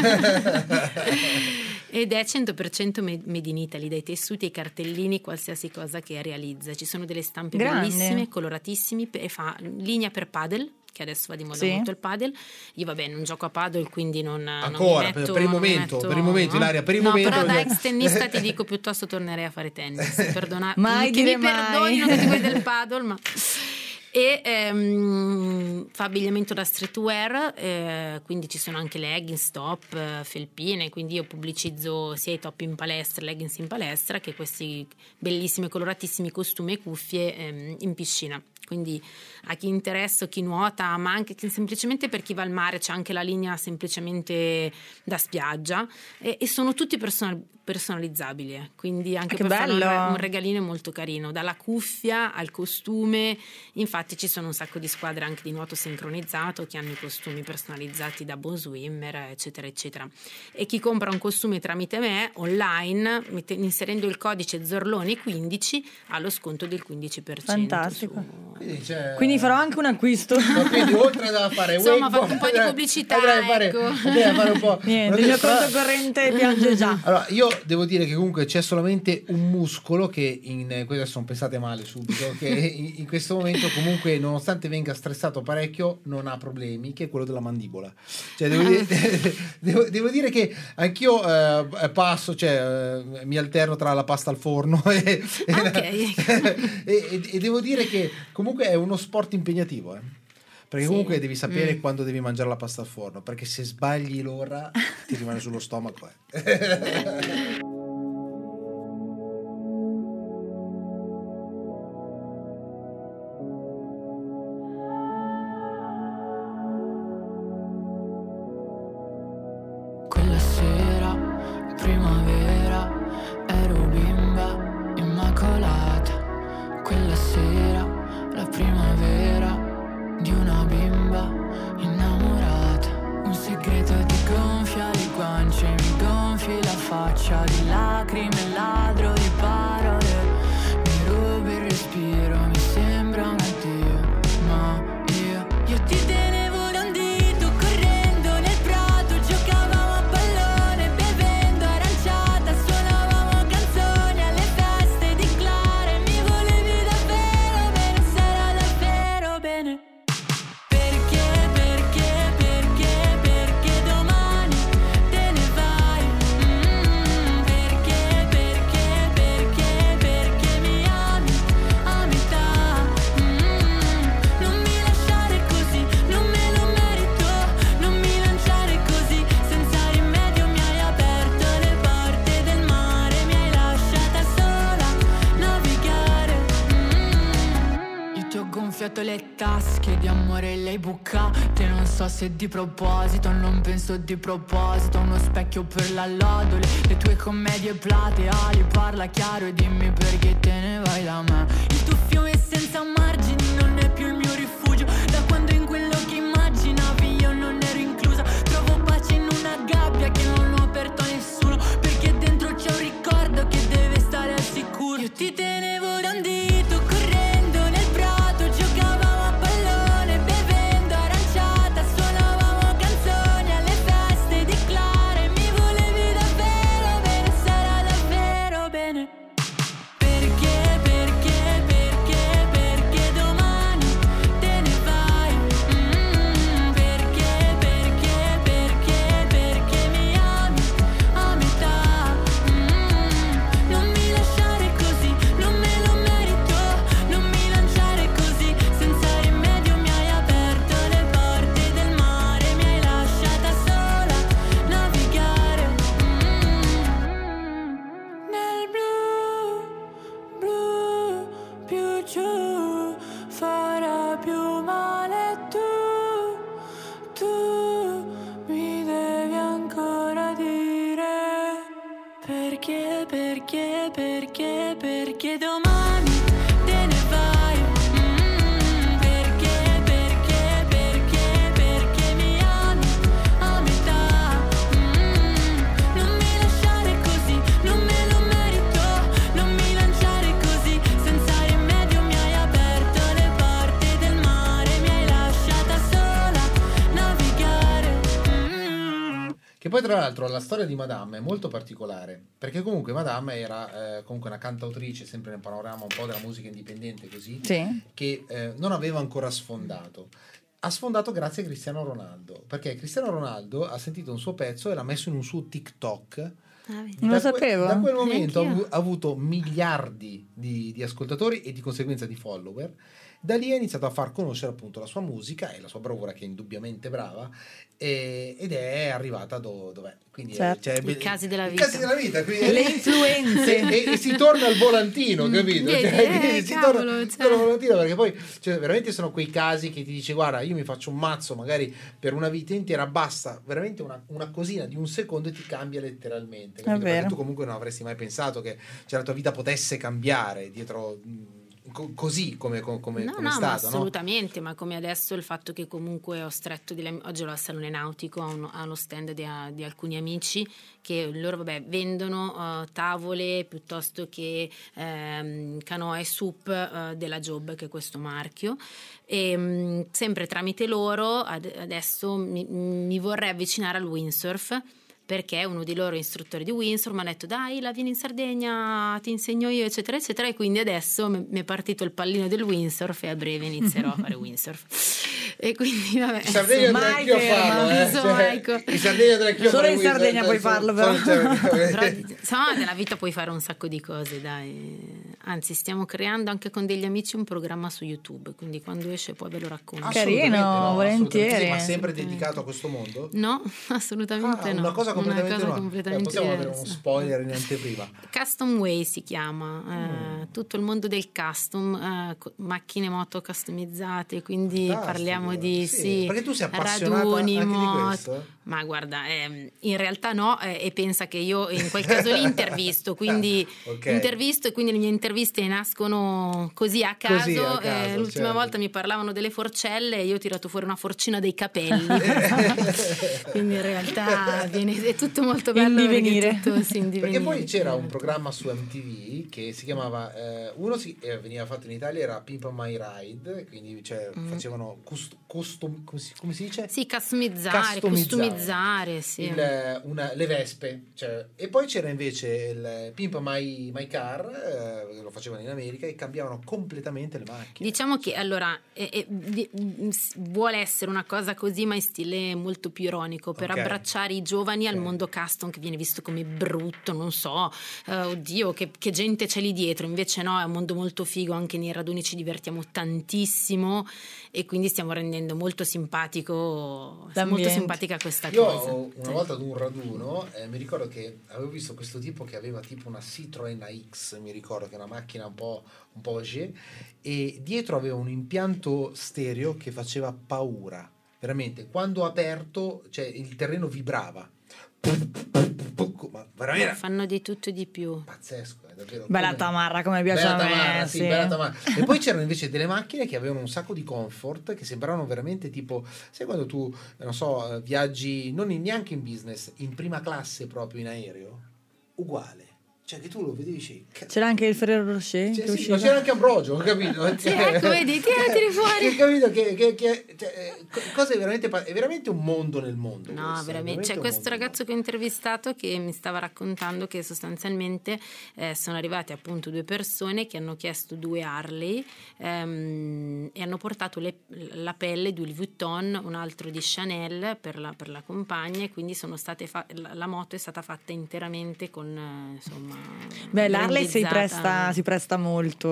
è Ed è cento per cento made made in Italy, dai tessuti ai cartellini, qualsiasi cosa che realizza. Ci sono delle stampe Grande. bellissime, coloratissime, e fa linea per padel, che adesso va di moda Sì. molto il padel. Io vabbè non gioco a padel, quindi non Ancora, non mi per- metto, per il non mi momento, metto- per il momento, Ilaria, per il no, momento- però da ex tennista ti dico piuttosto tornerei a fare tennis. Perdona, Mai che dire mi mai. perdonino tutti quelli del padel, ma e ehm, fa abbigliamento da streetwear, eh, quindi ci sono anche leggings, top, eh, felpine, quindi io pubblicizzo sia i top in palestra, leggings in palestra, che questi bellissimi coloratissimi costumi e cuffie ehm, in piscina. Quindi a chi interessa, chi nuota, ma anche chi, semplicemente per chi va al mare, c'è anche la linea semplicemente da spiaggia, e, e sono tutti personal- personalizzabili, eh. Quindi anche Ah, che per fare un, bello! re- un regalino molto carino, dalla cuffia al costume. Infatti ci sono un sacco di squadre anche di nuoto sincronizzato che hanno i costumi personalizzati da Bon Swimmer, eccetera eccetera. E chi compra un costume tramite me online, mette- inserendo il codice Zorloni quindici, ha lo sconto del quindici per cento. Fantastico. su- Quindi, c'è- Quindi farò anche un acquisto. No, quindi oltre a fare Insomma, wakeboard, fate un po' di pubblicità, andrai a fare, ecco. andrai a fare un po'. Niente, il mio conto corrente piange già. Allora, io devo dire che comunque c'è solamente un muscolo che in questo adesso non pensate male subito, che in, in questo momento comunque, nonostante venga stressato parecchio, non ha problemi, che è quello della mandibola. Cioè, devo, dire, devo, devo dire che anch'io eh, passo, cioè eh, mi alterno tra la pasta al forno e, e, Ah, la- ok. e- e- e devo dire che comunque è uno sport impegnativo, eh. Perché Sì. comunque devi sapere Mm. quando devi mangiare la pasta al forno, perché se sbagli l'ora ti rimane sullo stomaco. Eh. Quella sera, primavera, ero bimba immacolata. Quella sera, la primavera di una bimba innamorata. Un segreto ti gonfia le guance, mi gonfi la faccia di lacrime, ladro di parole. Mi rubi il respiro, mi sembra un addio, ma io, io ti tenevo da un dito correndo nel prato, giocavamo a pallone bevendo aranciata, suonavamo canzoni alle feste di Clara, mi volevi davvero bene, sarà davvero bene. Perché, perché, perché, perché domani te ne vai? Mm, perché, perché, perché, perché mi ami a metà? Mm, non mi lasciare così, non me lo merito, non mi lanciare così, senza rimedio mi hai aperto le porte del mare, mi hai lasciata sola navigare. Mm, io ti ho gonfiato le tasche di amore, le hai bucate, non so se di proposito, non penso di proposito, uno specchio per la lodole, le tue commedie plateali, parla chiaro e dimmi perché te ne vai da me. Il tuo fiume senza margini non è più il mio rifugio, da quando in quello che immaginavi io non ero inclusa, trovo pace in una gabbia Perché, perché domani te ne vai? Mm, perché, perché, perché, perché mi ami a metà? Mm, non mi lasciare così, non me lo merito, non mi lanciare così, senza rimedio mi hai aperto le porte del mare, mi hai lasciata sola navigare. Mm. Che poi tra l'altro la storia di Madame è molto particolare, perché comunque Madame era eh, comunque una cantautrice sempre nel panorama un po' della musica indipendente così, Sì. che eh, non aveva ancora sfondato. Ha sfondato grazie a Cristiano Ronaldo, perché Cristiano Ronaldo ha sentito un suo pezzo e l'ha messo in un suo TikTok. Ah, vedi. Non lo Da que- sapevo. Da quel momento ha, Neanch'io. avu- ha avuto miliardi di, di ascoltatori e di conseguenza di follower. Da lì ha iniziato a far conoscere appunto la sua musica e la sua bravura, che è indubbiamente brava, e- ed è arrivata do- dov'è. Quindi Certo. cioè, I casi della i vita. casi della vita, quindi- Le influenze. e, e si torna al volantino, Mm, capito? vedi, Cioè, eh, quindi si, cavolo, torna, si cioè. torna al volantino, perché poi cioè, veramente sono quei casi che ti dice guarda, io mi faccio un mazzo magari per una vita intera, basta veramente una, una cosina di un secondo e ti cambia letteralmente, capito? Perché vero. tu comunque non avresti mai pensato che cioè, la tua vita potesse cambiare dietro mh, co- così come, co- come, No, come è no, ma stato, no? assolutamente, ma come adesso il fatto che comunque ho stretto delle, oggi ero al Salone Nautico, a uno, a uno stand di, di alcuni amici che loro vabbè vendono uh, tavole piuttosto che ehm, canoe soup uh, della Job, che è questo marchio, e mh, sempre tramite loro ad- adesso mi, mi vorrei avvicinare al windsurf, perché uno di loro istruttori di windsurf mi ha detto dai, la vieni in Sardegna, ti insegno io, eccetera eccetera, e quindi adesso mi mi è partito il pallino del windsurf e a breve inizierò a fare windsurf. E quindi vabbè, In Sardegna andrei Mai anch'io a ferma. farlo, eh. Insomma, Cioè, ecco. in Sardegna andrei anch'io a Solo fare in windsurf, Sardegna puoi solo- farlo, solo- però. cioè, però insomma nella vita puoi fare un sacco di cose, dai. Anzi, stiamo creando anche con degli amici un programma su YouTube, quindi quando esce poi ve lo racconto. Assolutamente Carino, no, volentieri. assolutamente. Ma sempre dedicato a questo mondo? No, assolutamente Ah, no. una cosa completamente cosa nuova. completamente Eh, possiamo avere diversa. uno spoiler in anteprima. Custom Way si chiama, eh, Mm. tutto il mondo del custom, eh, co- macchine moto customizzate, quindi Fantastico, parliamo di sì. sì, Perché tu sei appassionata raduni, anche di moto. questo? Ma guarda, ehm, in realtà no, eh, e pensa che io in quel caso lì intervisto, quindi Ok. intervisto e quindi le mie interviste nascono così a caso. Così, a caso, eh, l'ultima certo. volta mi parlavano delle forcelle e io ho tirato fuori una forcina dei capelli. Quindi in realtà viene, è tutto molto bello. In divenire. perché è tutto, sì, in Perché divenire, poi c'era un esatto. programma su M T V che si chiamava eh, uno si, eh, veniva fatto in Italia, era Pimp My Ride, quindi cioè, Mm. facevano cust- custom, come, si, come si dice? Sì, customizzare, customizzare, sì. Il- una- le Vespe, cioè, e poi c'era invece il Pimp My, My Car, eh, lo facevano in America e cambiavano completamente le macchine. Diciamo che allora eh, eh, di- mm, s- vuole essere una cosa così, ma in stile molto più ironico, per Ok. abbracciare i giovani al Ok. mondo custom, che viene visto come brutto, non so, eh, oddio, che, che gente c'è lì dietro. Invece no, è un mondo molto figo, anche nei raduni ci divertiamo tantissimo e quindi stiamo rendendo molto simpatico, molto L'ambiente. simpatica questa Io cosa. una Sì. volta ad un raduno eh, mi ricordo che avevo visto questo tipo che aveva tipo una Citroen A X, mi ricordo che è una macchina un po' un po' âgée, e dietro aveva un impianto stereo che faceva paura, veramente, quando aperto, cioè il terreno vibrava, ma veramente Fanno di tutto e di più. pazzesco, è davvero Bella come- tamarra, come piace Bella a me. tamarra, sì, sì. bella tamarra. E poi c'erano invece delle macchine che avevano un sacco di comfort, che sembravano veramente tipo, sai quando tu, eh, non so, eh, viaggi non in- neanche in business, in prima classe proprio in aereo? Uguale. Cioè che tu lo vedi e dici... "Cazzo". C'era anche il Ferrero Rocher Cioè, che sì, usciva. ma c'era anche Ambrogio, capito? Sì, ecco, vedi, tira, tiri fuori. Che, capito? Che, che, che, cioè, eh, co- cosa è veramente, pa- è veramente un mondo nel mondo. No, questo, è veramente. C'è un questo mondo nel ragazzo che ho intervistato che mi stava raccontando che sostanzialmente eh, sono arrivate appunto due persone che hanno chiesto due Harley ehm, e hanno portato le- la pelle di Louis Vuitton, un altro di Chanel per la, per la compagna, e quindi sono state fa- la, la moto è stata fatta interamente con eh, insomma Beh, l'Harley si brandizzata. presta, si presta molto.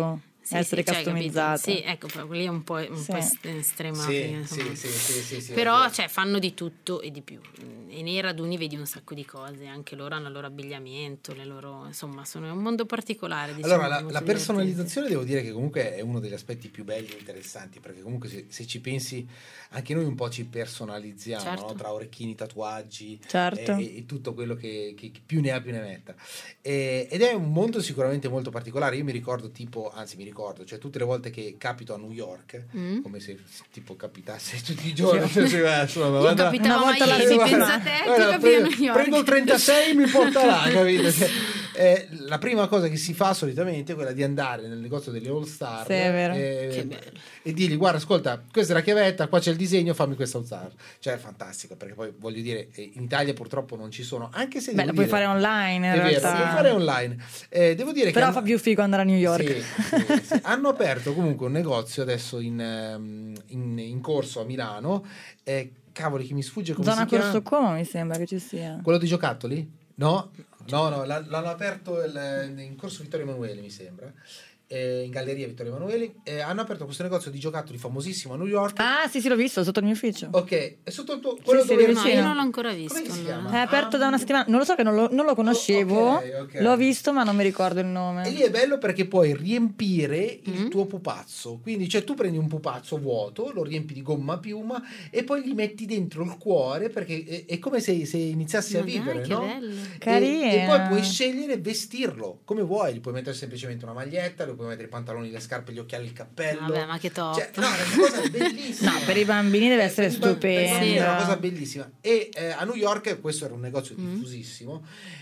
Sì, essere sì, cioè, customizzata. capito? Sì, ecco, però lì è un po', un Sì. po' est- estrema. Sì, perché, sì, insomma. sì, sì, sì, sì, Però è vero. cioè, fanno di tutto e di più. E nei raduni vedi un sacco di cose, anche loro hanno il loro abbigliamento, le loro, insomma, sono un mondo particolare. Diciamo, Allora, la, molto la divertente. personalizzazione devo dire che comunque è uno degli aspetti più belli e interessanti, perché comunque se, se ci pensi anche noi un po' ci personalizziamo, Certo. no? Tra orecchini, tatuaggi Certo. e, e tutto quello che, che più ne ha più ne metta. E- ed è un mondo sicuramente molto particolare. Io mi ricordo tipo, anzi mi ricordo, cioè tutte le volte che capito a New York, Mm. come se tipo capitasse tutti i giorni, cioè, cioè, insomma, Io guarda- capitavo Una a volta alla Iesi, settimana. pensa a te, Guarda, tu capivi a prendo, New York. prendo il trentasei e mi porta là, capito? Cioè, eh, la prima cosa che si fa solitamente è quella di andare nel negozio degli All Star Sì, è vero. e, Che bello. e dirgli guarda ascolta questa è la chiavetta, qua c'è il disegno, fammi questa All Star. Cioè è fantastico, perché poi voglio dire eh, in Italia purtroppo non ci sono, anche se Beh, devo la puoi dire- fare online in è vero, realtà. puoi fare online. Eh, devo dire Però che fa hanno- più figo andare a New York. sì, sì, sì. Hanno aperto comunque un negozio adesso in, ehm, in, in corso a Milano. Eh, cavoli, chi mi sfugge come Zona si chiama? Corso Como mi sembra che ci sia. Quello di giocattoli? No, no, no, l'ha- l'hanno aperto il- in corso Vittorio Emanuele, mi sembra. Eh, in galleria Vittorio Emanuele. Eh, hanno aperto questo negozio di giocattoli famosissimo a New York. Ah, sì, sì, l'ho visto sotto il mio ufficio. Ok, è sotto il tuo. Quello sì, dove- vicino. No, io non l'ho ancora visto. Come si allora. chiama? È aperto Ah, da una settimana. Non lo so, che non lo, non lo conoscevo. ok, ok. L'ho visto, ma non mi ricordo il nome. E lì è bello perché puoi riempire il Mm. tuo pupazzo. Quindi, cioè, tu prendi un pupazzo vuoto, lo riempi di gomma a piuma e poi gli metti dentro il cuore perché è, è come se, se iniziassi Ma a dai, vivere, che no? bello. E, Carina. e poi puoi scegliere e vestirlo come vuoi. Gli puoi mettere semplicemente una maglietta, gli puoi mettere i pantaloni, le scarpe, gli occhiali, il cappello. Vabbè, ma che top. Cioè, no, è una cosa bellissima. No, per i bambini deve Eh, essere per i bamb- per i bambini stupenda. È una cosa bellissima. E eh, a New York questo era un negozio Mm. diffusissimo.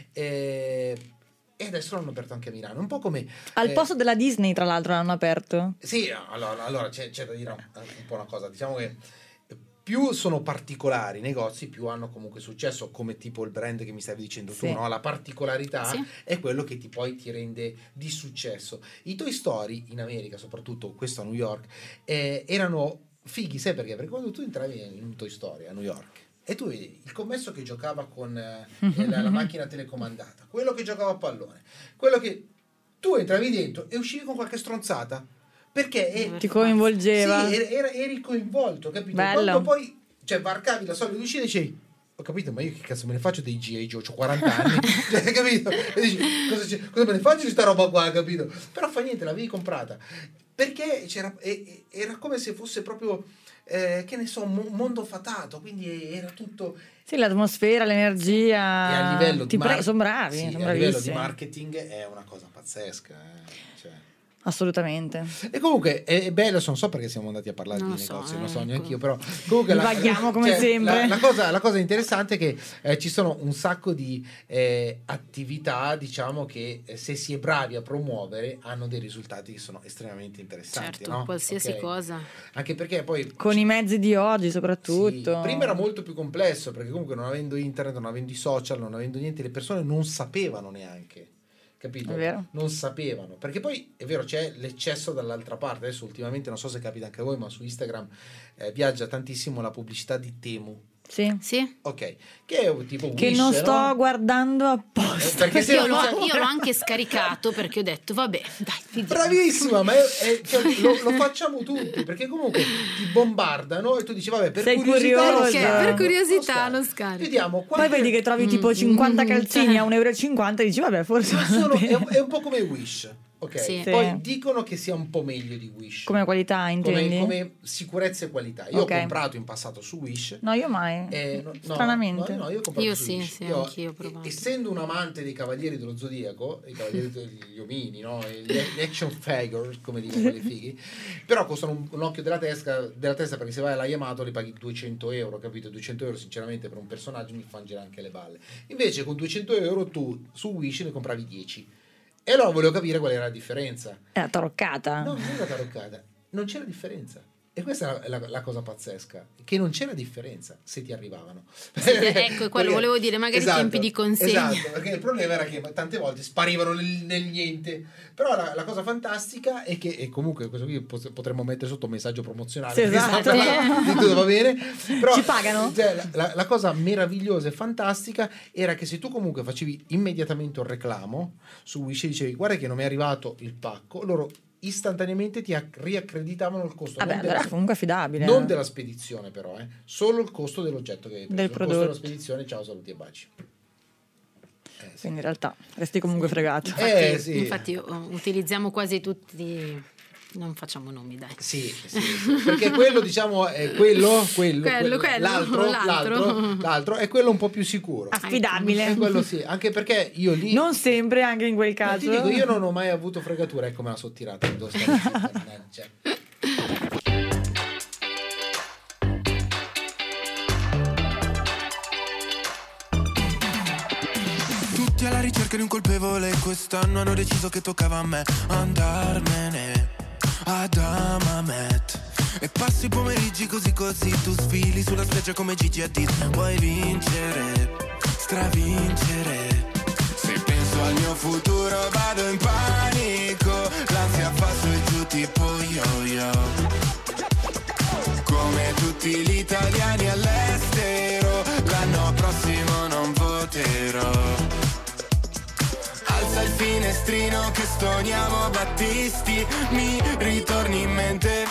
eh, e adesso l'hanno aperto anche a Milano. Un po' come Al eh, posto della Disney, tra l'altro, l'hanno aperto. sì, allora, allora c'è, c'è da dire un, un po' una cosa. Diciamo che più sono particolari i negozi, più hanno comunque successo, come tipo il brand che mi stavi dicendo tu, Sì. no? La particolarità Sì. è quello che ti poi ti rende di successo. I Toy Story in America, soprattutto questo a New York, eh, erano fighi, sai perché? Perché quando tu entravi in un Toy Story a New York e tu vedi il commesso che giocava con eh, la, la macchina telecomandata, quello che giocava a pallone, quello che tu entravi dentro e uscivi con qualche stronzata. Perché è- Ti coinvolgeva. sì, era- era- eri coinvolto, capito? Bello. Quando poi cioè, varcavi la soglia di uscita e dicevi ho capito, ma io che cazzo me ne faccio dei G I Joe, ho quaranta anni, cioè, capito? E dici, cosa, c'è- cosa me ne faccio di sta roba qua, capito? Però fa niente, l'avevi comprata. Perché c'era, e- e- era come se fosse proprio, eh, che ne so, un mo- mondo fatato, quindi era tutto... Sì, l'atmosfera, l'energia. E a livello Ti di pre- mar- sono bravi, sì, sono a livello di bravissimi. marketing è una cosa pazzesca, eh, cioè. Assolutamente. E comunque è, è bello, non so perché siamo andati a parlare Non di lo so, negozi, eh, non so ecco. neanche io, però comunque la, Divaghiamo come cioè, sempre. La, la cosa, la cosa interessante è che eh, ci sono un sacco di eh, attività, diciamo, che eh, se si è bravi a promuovere hanno dei risultati che sono estremamente interessanti. Certo, no? qualsiasi Ok? cosa. Anche perché poi Con i mezzi di oggi, soprattutto. sì, prima era molto più complesso perché comunque non avendo internet, non avendo i social, non avendo niente, le persone non sapevano neanche, capito? È vero. Non sapevano, perché poi è vero c'è l'eccesso dall'altra parte. Adesso ultimamente non so se capita anche a voi, ma su Instagram eh, viaggia tantissimo la pubblicità di Temu. Sì. Sì. Ok, che è un tipo Che Wish, non no? sto guardando Eh, apposta. perché se Io no- l'ho, io l'ho anche scaricato perché ho detto vabbè, dai, vediamo. Bravissima, ma è- è- cioè, lo, lo facciamo tutti perché comunque ti bombardano e tu dici vabbè per Sei curiosità lo curioso. scarico, Per curiosità scarico. lo scarico. Vediamo Poi quante- vedi che trovi tipo Mm, cinquanta mm, calzini eh. a un euro e cinquanta e dici vabbè, forse Ma vale la sono- è, pena. un- è un po' come Wish, ok? Sì. Poi Sì. dicono che sia un po' meglio di Wish. Come qualità, intendi? come, come sicurezza e qualità. Io Ok. ho comprato in passato su Wish. No, io mai. eh, no- no, Stranamente. no, no, io ho comprato Io su sì, Wish. sì, Io- anch'io ho provato. essendo un amante dei Cavalieri dello Zodiaco, i Cavalieri degli omini, no? gli, gli action figures, come dicono quelli fighi, però costano un, un occhio della testa, della testa perché se vai alla Yamato li paghi duecento euro, capito? duecento euro sinceramente per un personaggio mi fanno girare anche le balle. Invece con duecento euro tu su Wish ne compravi dieci. E allora volevo capire qual era la differenza. È la taroccata. No, non era taroccata, non c'era differenza. E questa è la, la- la cosa pazzesca, che non c'era differenza se ti arrivavano. ecco, quello Perché- volevo dire, magari i tempi di consegna. Esatto, perché il problema era che tante volte sparivano nel, nel niente. Però la, la cosa fantastica è che, e comunque questo qui pos- potremmo mettere sotto un messaggio promozionale. Sì, perché esatto. stiamo parlando di tutto, va bene? Però, Ci pagano? cioè, la, la- la cosa meravigliosa e fantastica era che se tu comunque facevi immediatamente un reclamo su Wish e dicevi guarda che non mi è arrivato il pacco, loro istantaneamente ti acc- riaccreditavano il costo. Vabbè, non allora della- è comunque affidabile. non della spedizione però, eh. Solo il costo dell'oggetto che hai preso. Del il costo prodotto. della spedizione, ciao, saluti e baci. Eh, sì. Quindi in realtà resti comunque fregato. Eh, sì. Infatti uh, utilizziamo quasi tutti, non facciamo nomi, dai. Sì, sì, sì, perché quello diciamo è quello, quello, Quello, quello, l'altro, l'altro. l'altro, l'altro è quello un po' più sicuro. Affidabile. È quello sì, anche perché io lì Non sempre, anche in quel eh, caso. ti dico, io non ho mai avuto fregatura, ecco me la sono tirata. devo stare zitta, mannaggia. Tutti alla ricerca di un colpevole, quest'anno hanno deciso che toccava a me andarmene ad Amamet. E passi i pomeriggi così così, tu sfili sulla spiaggia come Gigi Hadid. Vuoi vincere, stravincere. Se penso al mio futuro vado in panico, l'ansia fa su e giù tipo yo-yo. Come tutti gli italiani all'estero, l'anno prossimo non voterò. Alza il finestrino che stoniamo Battisti, mi ritorni in mente.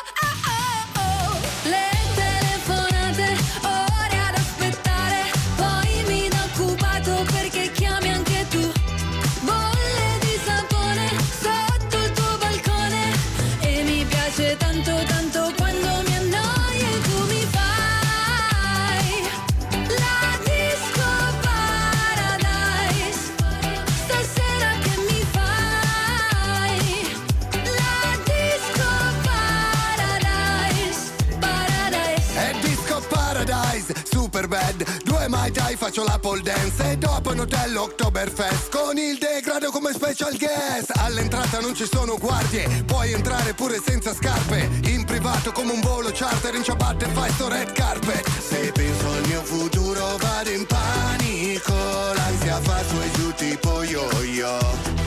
Le telefonate, ore ad aspettare, poi mi da occupato perché chiami anche tu. Bolle di sapone sotto il tuo balcone e mi piace tanto tanto quando mi annoi e tu mi fai la disco paradise. Stasera che mi fai la disco paradise. Paradise. È Disco Paradise, super bad. Due mai dai, faccio la pole dance. E dopo in hotel Oktoberfest con il degrado come special guest. All'entrata non ci sono guardie, puoi entrare pure senza scarpe. In privato come un volo charter, in ciabatte fai sto red carpet. Se penso al mio futuro vado in panico, l'ansia fa su e giù tipo yo-yo.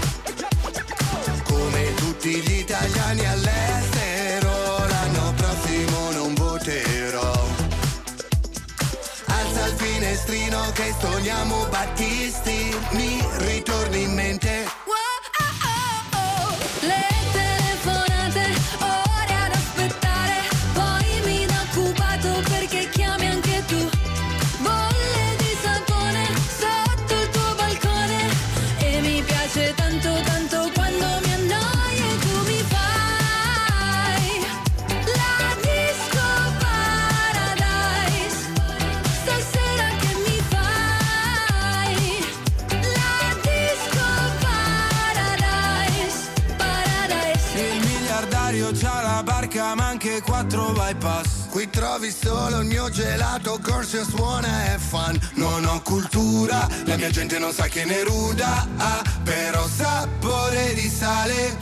Come tutti gli italiani all'estero, l'anno prossimo non voterò. Alza il finestrino che stoniamo Battisti, mi ritorni in mente. Le telefonate, ore ad aspettare, poi mi da occupato perché chiami anche tu. Bolle di sapone sotto il tuo balcone e mi piace tanto tanto quando mi annoi e tu mi fai la disco paradise. Stasera che mi fai la disco paradise. Paradise. Il miliardario c'ha la barca ma anche quattro bypass. Qui trovi solo il mio gelato, corso suona e fan. Non ho cultura, la mia gente non sa che ne ruda, ah, però sapore di sale.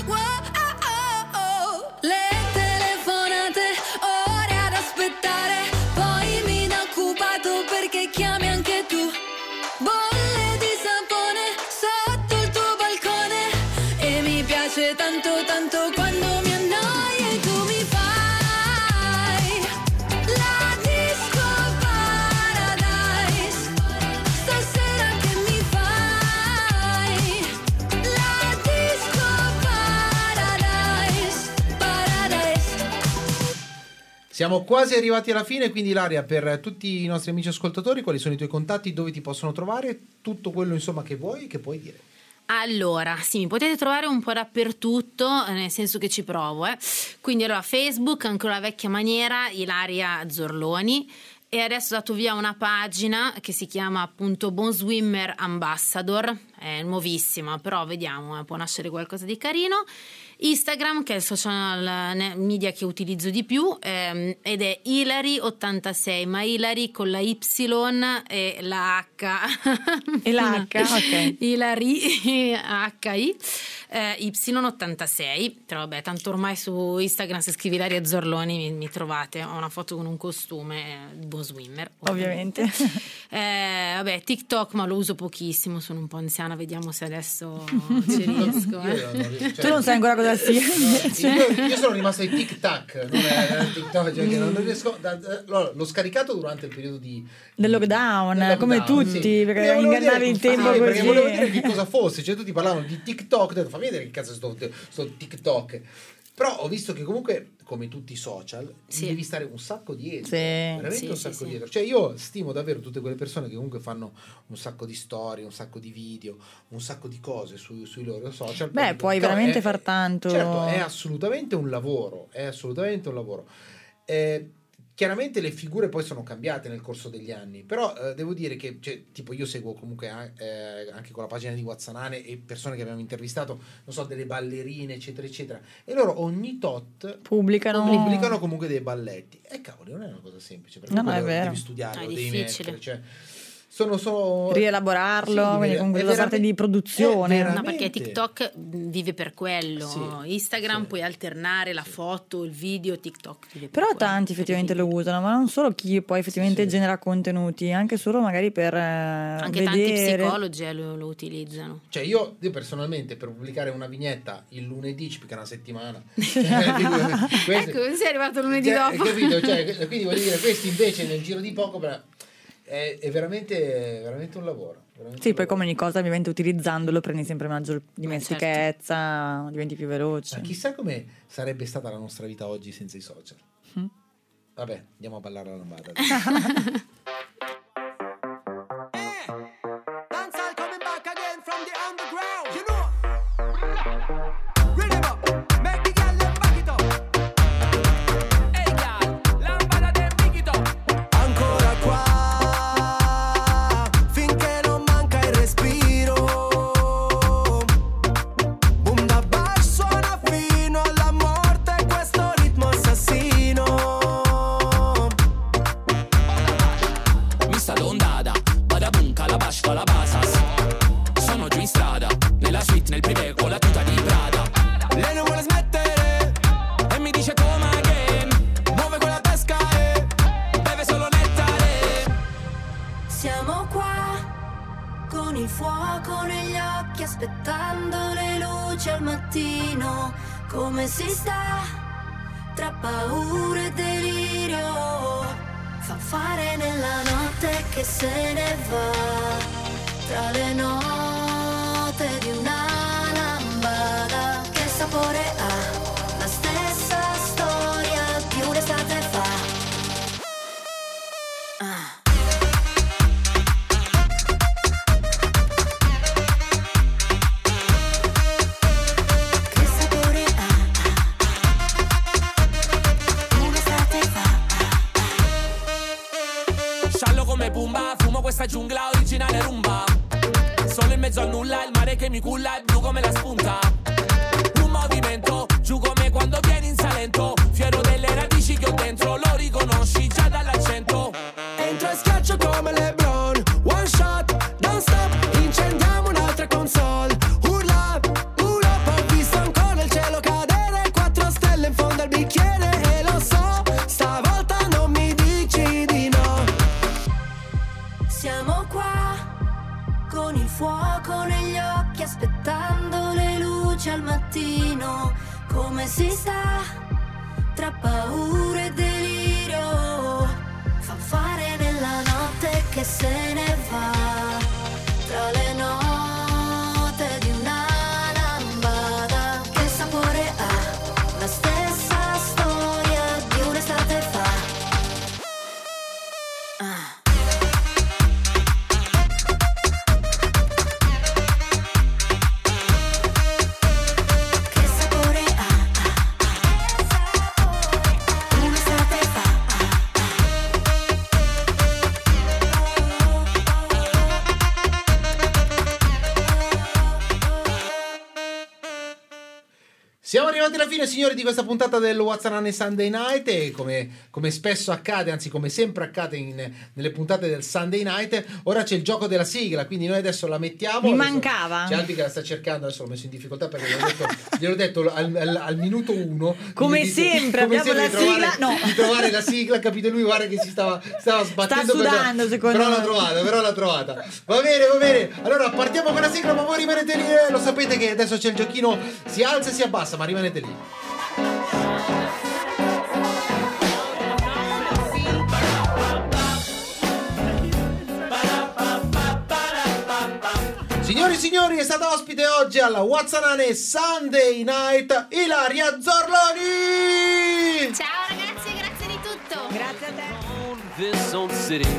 Le telefonate, ore ad aspettare, poi mi da occupato perché chiami anche tu. Bolle di sapone sotto il tuo balcone e mi piace tanto tanto quando mi annoi e tu mi fai la disco paradise. Stasera che mi fai la disco paradise. Paradise. Siamo quasi arrivati alla fine, quindi Ilaria, per tutti i nostri amici ascoltatori, quali sono i tuoi contatti, dove ti possono trovare, tutto quello insomma che vuoi, che puoi dire. Allora, sì, mi potete trovare un po' dappertutto, nel senso che ci provo, eh. Quindi allora Facebook, ancora la vecchia maniera, Ilaria Zorloni, e adesso ho dato via una pagina che si chiama appunto Bon Swimmer Ambassador, è nuovissima, però vediamo, eh, può nascere qualcosa di carino. Instagram, che è il social media che utilizzo di più, ehm, ed è Hilary ottantasei, ma Hilary con la Y e la H. E la H, ok. Hilary H I eh, Y ottantasei. Però vabbè, tanto ormai su Instagram se scrivi Ilaria Zorloni mi, mi trovate. Ho una foto con un costume di Bon Swimmer, Ovviamente. eh, vabbè, TikTok, ma lo uso pochissimo, sono un po' anziana italiana, vediamo se adesso ci riesco. Io eh. non riesco, cioè- Tu non sai ancora cosa sia. io, io sono rimasto ai tic tac, non è eh, TikTok, cioè che non riesco. Da, da, l'ho, l'ho scaricato durante il periodo di Del lockdown, del come lockdown, tutti, sì. perché Volevo ingannavi vedere- il tempo sì, così. perché volevo vedere che cosa fosse, cioè tutti parlavano di TikTok, ho detto fammi vedere che cazzo è sto, sto TikTok. Però ho visto che comunque, come tutti i social, Sì. devi stare un sacco dietro, Sì. veramente Sì, un sì, sacco sì. dietro. Cioè io stimo davvero tutte quelle persone che comunque fanno un sacco di storie, un sacco di video, un sacco di cose su- sui loro social. Beh, perché- puoi però veramente è- far tanto. Certo, è assolutamente un lavoro, è assolutamente un lavoro. Eh, chiaramente le figure poi sono cambiate nel corso degli anni, però eh, devo dire che, cioè, tipo io seguo comunque a- eh, anche con la pagina di Wazzanane e persone che abbiamo intervistato, non so, delle ballerine, eccetera, eccetera, e loro ogni tot Pubblicano. pubblicano comunque dei balletti. E cavoli, non è una cosa semplice, perché No, no, comunque è lo vero. devi studiare, No, è lo devi difficile. mettere, cioè, sono solo Rielaborarlo, Sì, quindi è comunque tutta la parte veramente- di produzione. è No, veramente- perché TikTok vive per quello. Sì, Instagram sì. puoi alternare la foto, il video, TikTok vive per Però quello. tanti effettivamente lo usano, ma non solo chi poi effettivamente Sì, sì. genera contenuti, anche solo magari per eh, Anche tanti vedere. psicologi eh, lo, lo utilizzano. Cioè io, io personalmente per pubblicare una vignetta il lunedì ci pica una settimana. Questo- Ecco, sei arrivato lunedì Cioè, dopo. capito? Cioè, quindi voglio dire, questi invece nel giro di poco però, è, è veramente, veramente un lavoro. veramente Sì, un poi lavoro. come ogni cosa ovviamente utilizzandolo prendi sempre maggior dimestichezza, diventi più veloce. Ma chissà come sarebbe stata la nostra vita oggi senza i social. Mm. Vabbè, andiamo a ballare la lambada. Dancehall coming back again from the underground. You know. Read them up. Make the girl them back it up. Hey girl, lampada dem big it up. Ancora qua, finché non manca il respiro. Boom da bass suona fino alla morte questo ritmo assassino. Mi sta l'ondata, vada bunca, la basco, la basas. Sono giù in strada, nella suite, nel privé, con la tuta di Prada. Lei non vuole smettere e mi dice come again. Muove quella pesca e beve solo nettare. Siamo qua con il fuoco negli occhi, aspettando le luci al mattino. Come si sta tra paura e delirio? Fa fare nella notte che se ne va, tra le note di una lambada. Che sapore ha? La stessa storia di un'estate fa. Ah. Che sapore ha? Un'estate fa. Sciallo come Pumba, fumo questa giungla originale rumba. Solo in mezzo al nulla, il mare che mi culla è blu come la spunta. Un movimento, giù come quando vieni in Salento. Fiero delle radici che ho dentro, lo riconosci già dall'accento. Entro e schiaccio come LeBron. One shot, don't stop. Incendiamo un'altra console. Urla, urla. Ho visto ancora il cielo cadere. Quattro stelle in fondo al bicchiere. E lo so, stavolta non mi dici di no. Siamo qua con il fuoco negli occhi, aspettando le luci al mattino. Come si sta tra paura e delirio? Fa fare nella notte che se ne va, tra le note di una lambada. Che sapore ha? La stessa storia di un'estate fa. Ah. Che sapore ha? Un'estate arrivati alla fine, signori, di questa puntata del What's Happening Sunday Night e come, come spesso accade, anzi come sempre accade in, nelle puntate del Sunday Night, ora c'è il gioco della sigla, quindi noi adesso la mettiamo. Mi adesso, mancava. c'è Albi che la sta cercando, adesso l'ho messo in difficoltà perché gliel'ho detto, gliel'ho detto al, al, al minuto uno. Come di, sempre, come abbiamo sempre la di trovare, sigla, no. di trovare la sigla, capite, lui guarda che si stava, stava sbattendo. Sta sudando, per, secondo però me. l'ha trovata, però l'ha trovata. Va bene, va bene. Allora partiamo con la sigla, ma voi rimanete lì, eh? Lo sapete che adesso c'è il giochino, si alza e si abbassa, ma rimanete lì. Signori e signori, è stata ospite oggi alla What's Happening Sunday Night Ilaria Zorloni! Ciao ragazzi, grazie di tutto. Grazie a te. This old city,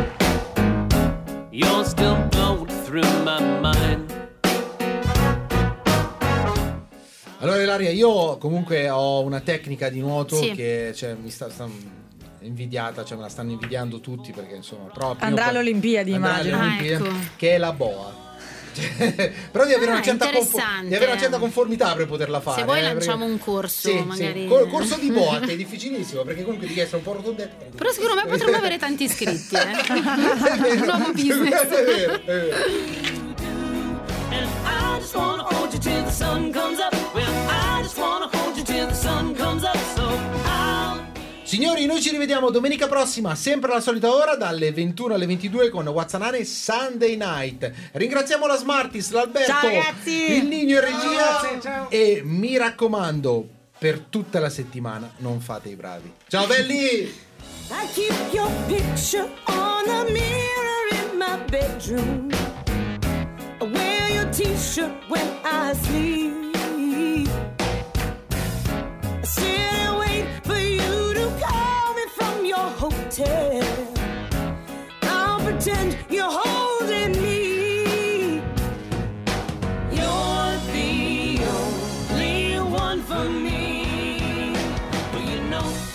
you're still going through my mind. Allora Ilaria, io comunque ho una tecnica di nuoto Sì. che cioè, mi sta, sta invidiata, cioè me la stanno invidiando tutti perché insomma proprio Andrà alle Olimpiadi, andrà alle immagino. Olimpiadi, Ah, ecco. che è la boa. Però devi avere, Ah, una certa confo- interessante. devi avere una certa conformità per poterla fare. Se vuoi eh, lanciamo perché- un corso, sì, magari. sì. Col corso di boa che è difficilissimo perché comunque devi essere un po' rotondetto. Però secondo me potremmo avere tanti iscritti, eh. È vero, Un nuovo business. è vero, è vero. And I just wanna hold you till the sun comes up. Well, I just wanna hold you till the sun comes up. So I'll Signori, noi ci rivediamo domenica prossima, sempre alla solita ora, dalle ventuno alle ventidue con What's Happening Sunday Night. Ringraziamo la Smarties, l'Alberto, Ciao, ragazzi! il Nino in regia. Grazie, ciao. E mi raccomando, per tutta la settimana non fate i bravi. Ciao belli! I keep your picture on the mirror in my bedroom. I wear your t-shirt when I sleep. I sit and wait for you to call me from your hotel. I'll pretend you're holding me. You're the only one for me. Well, you know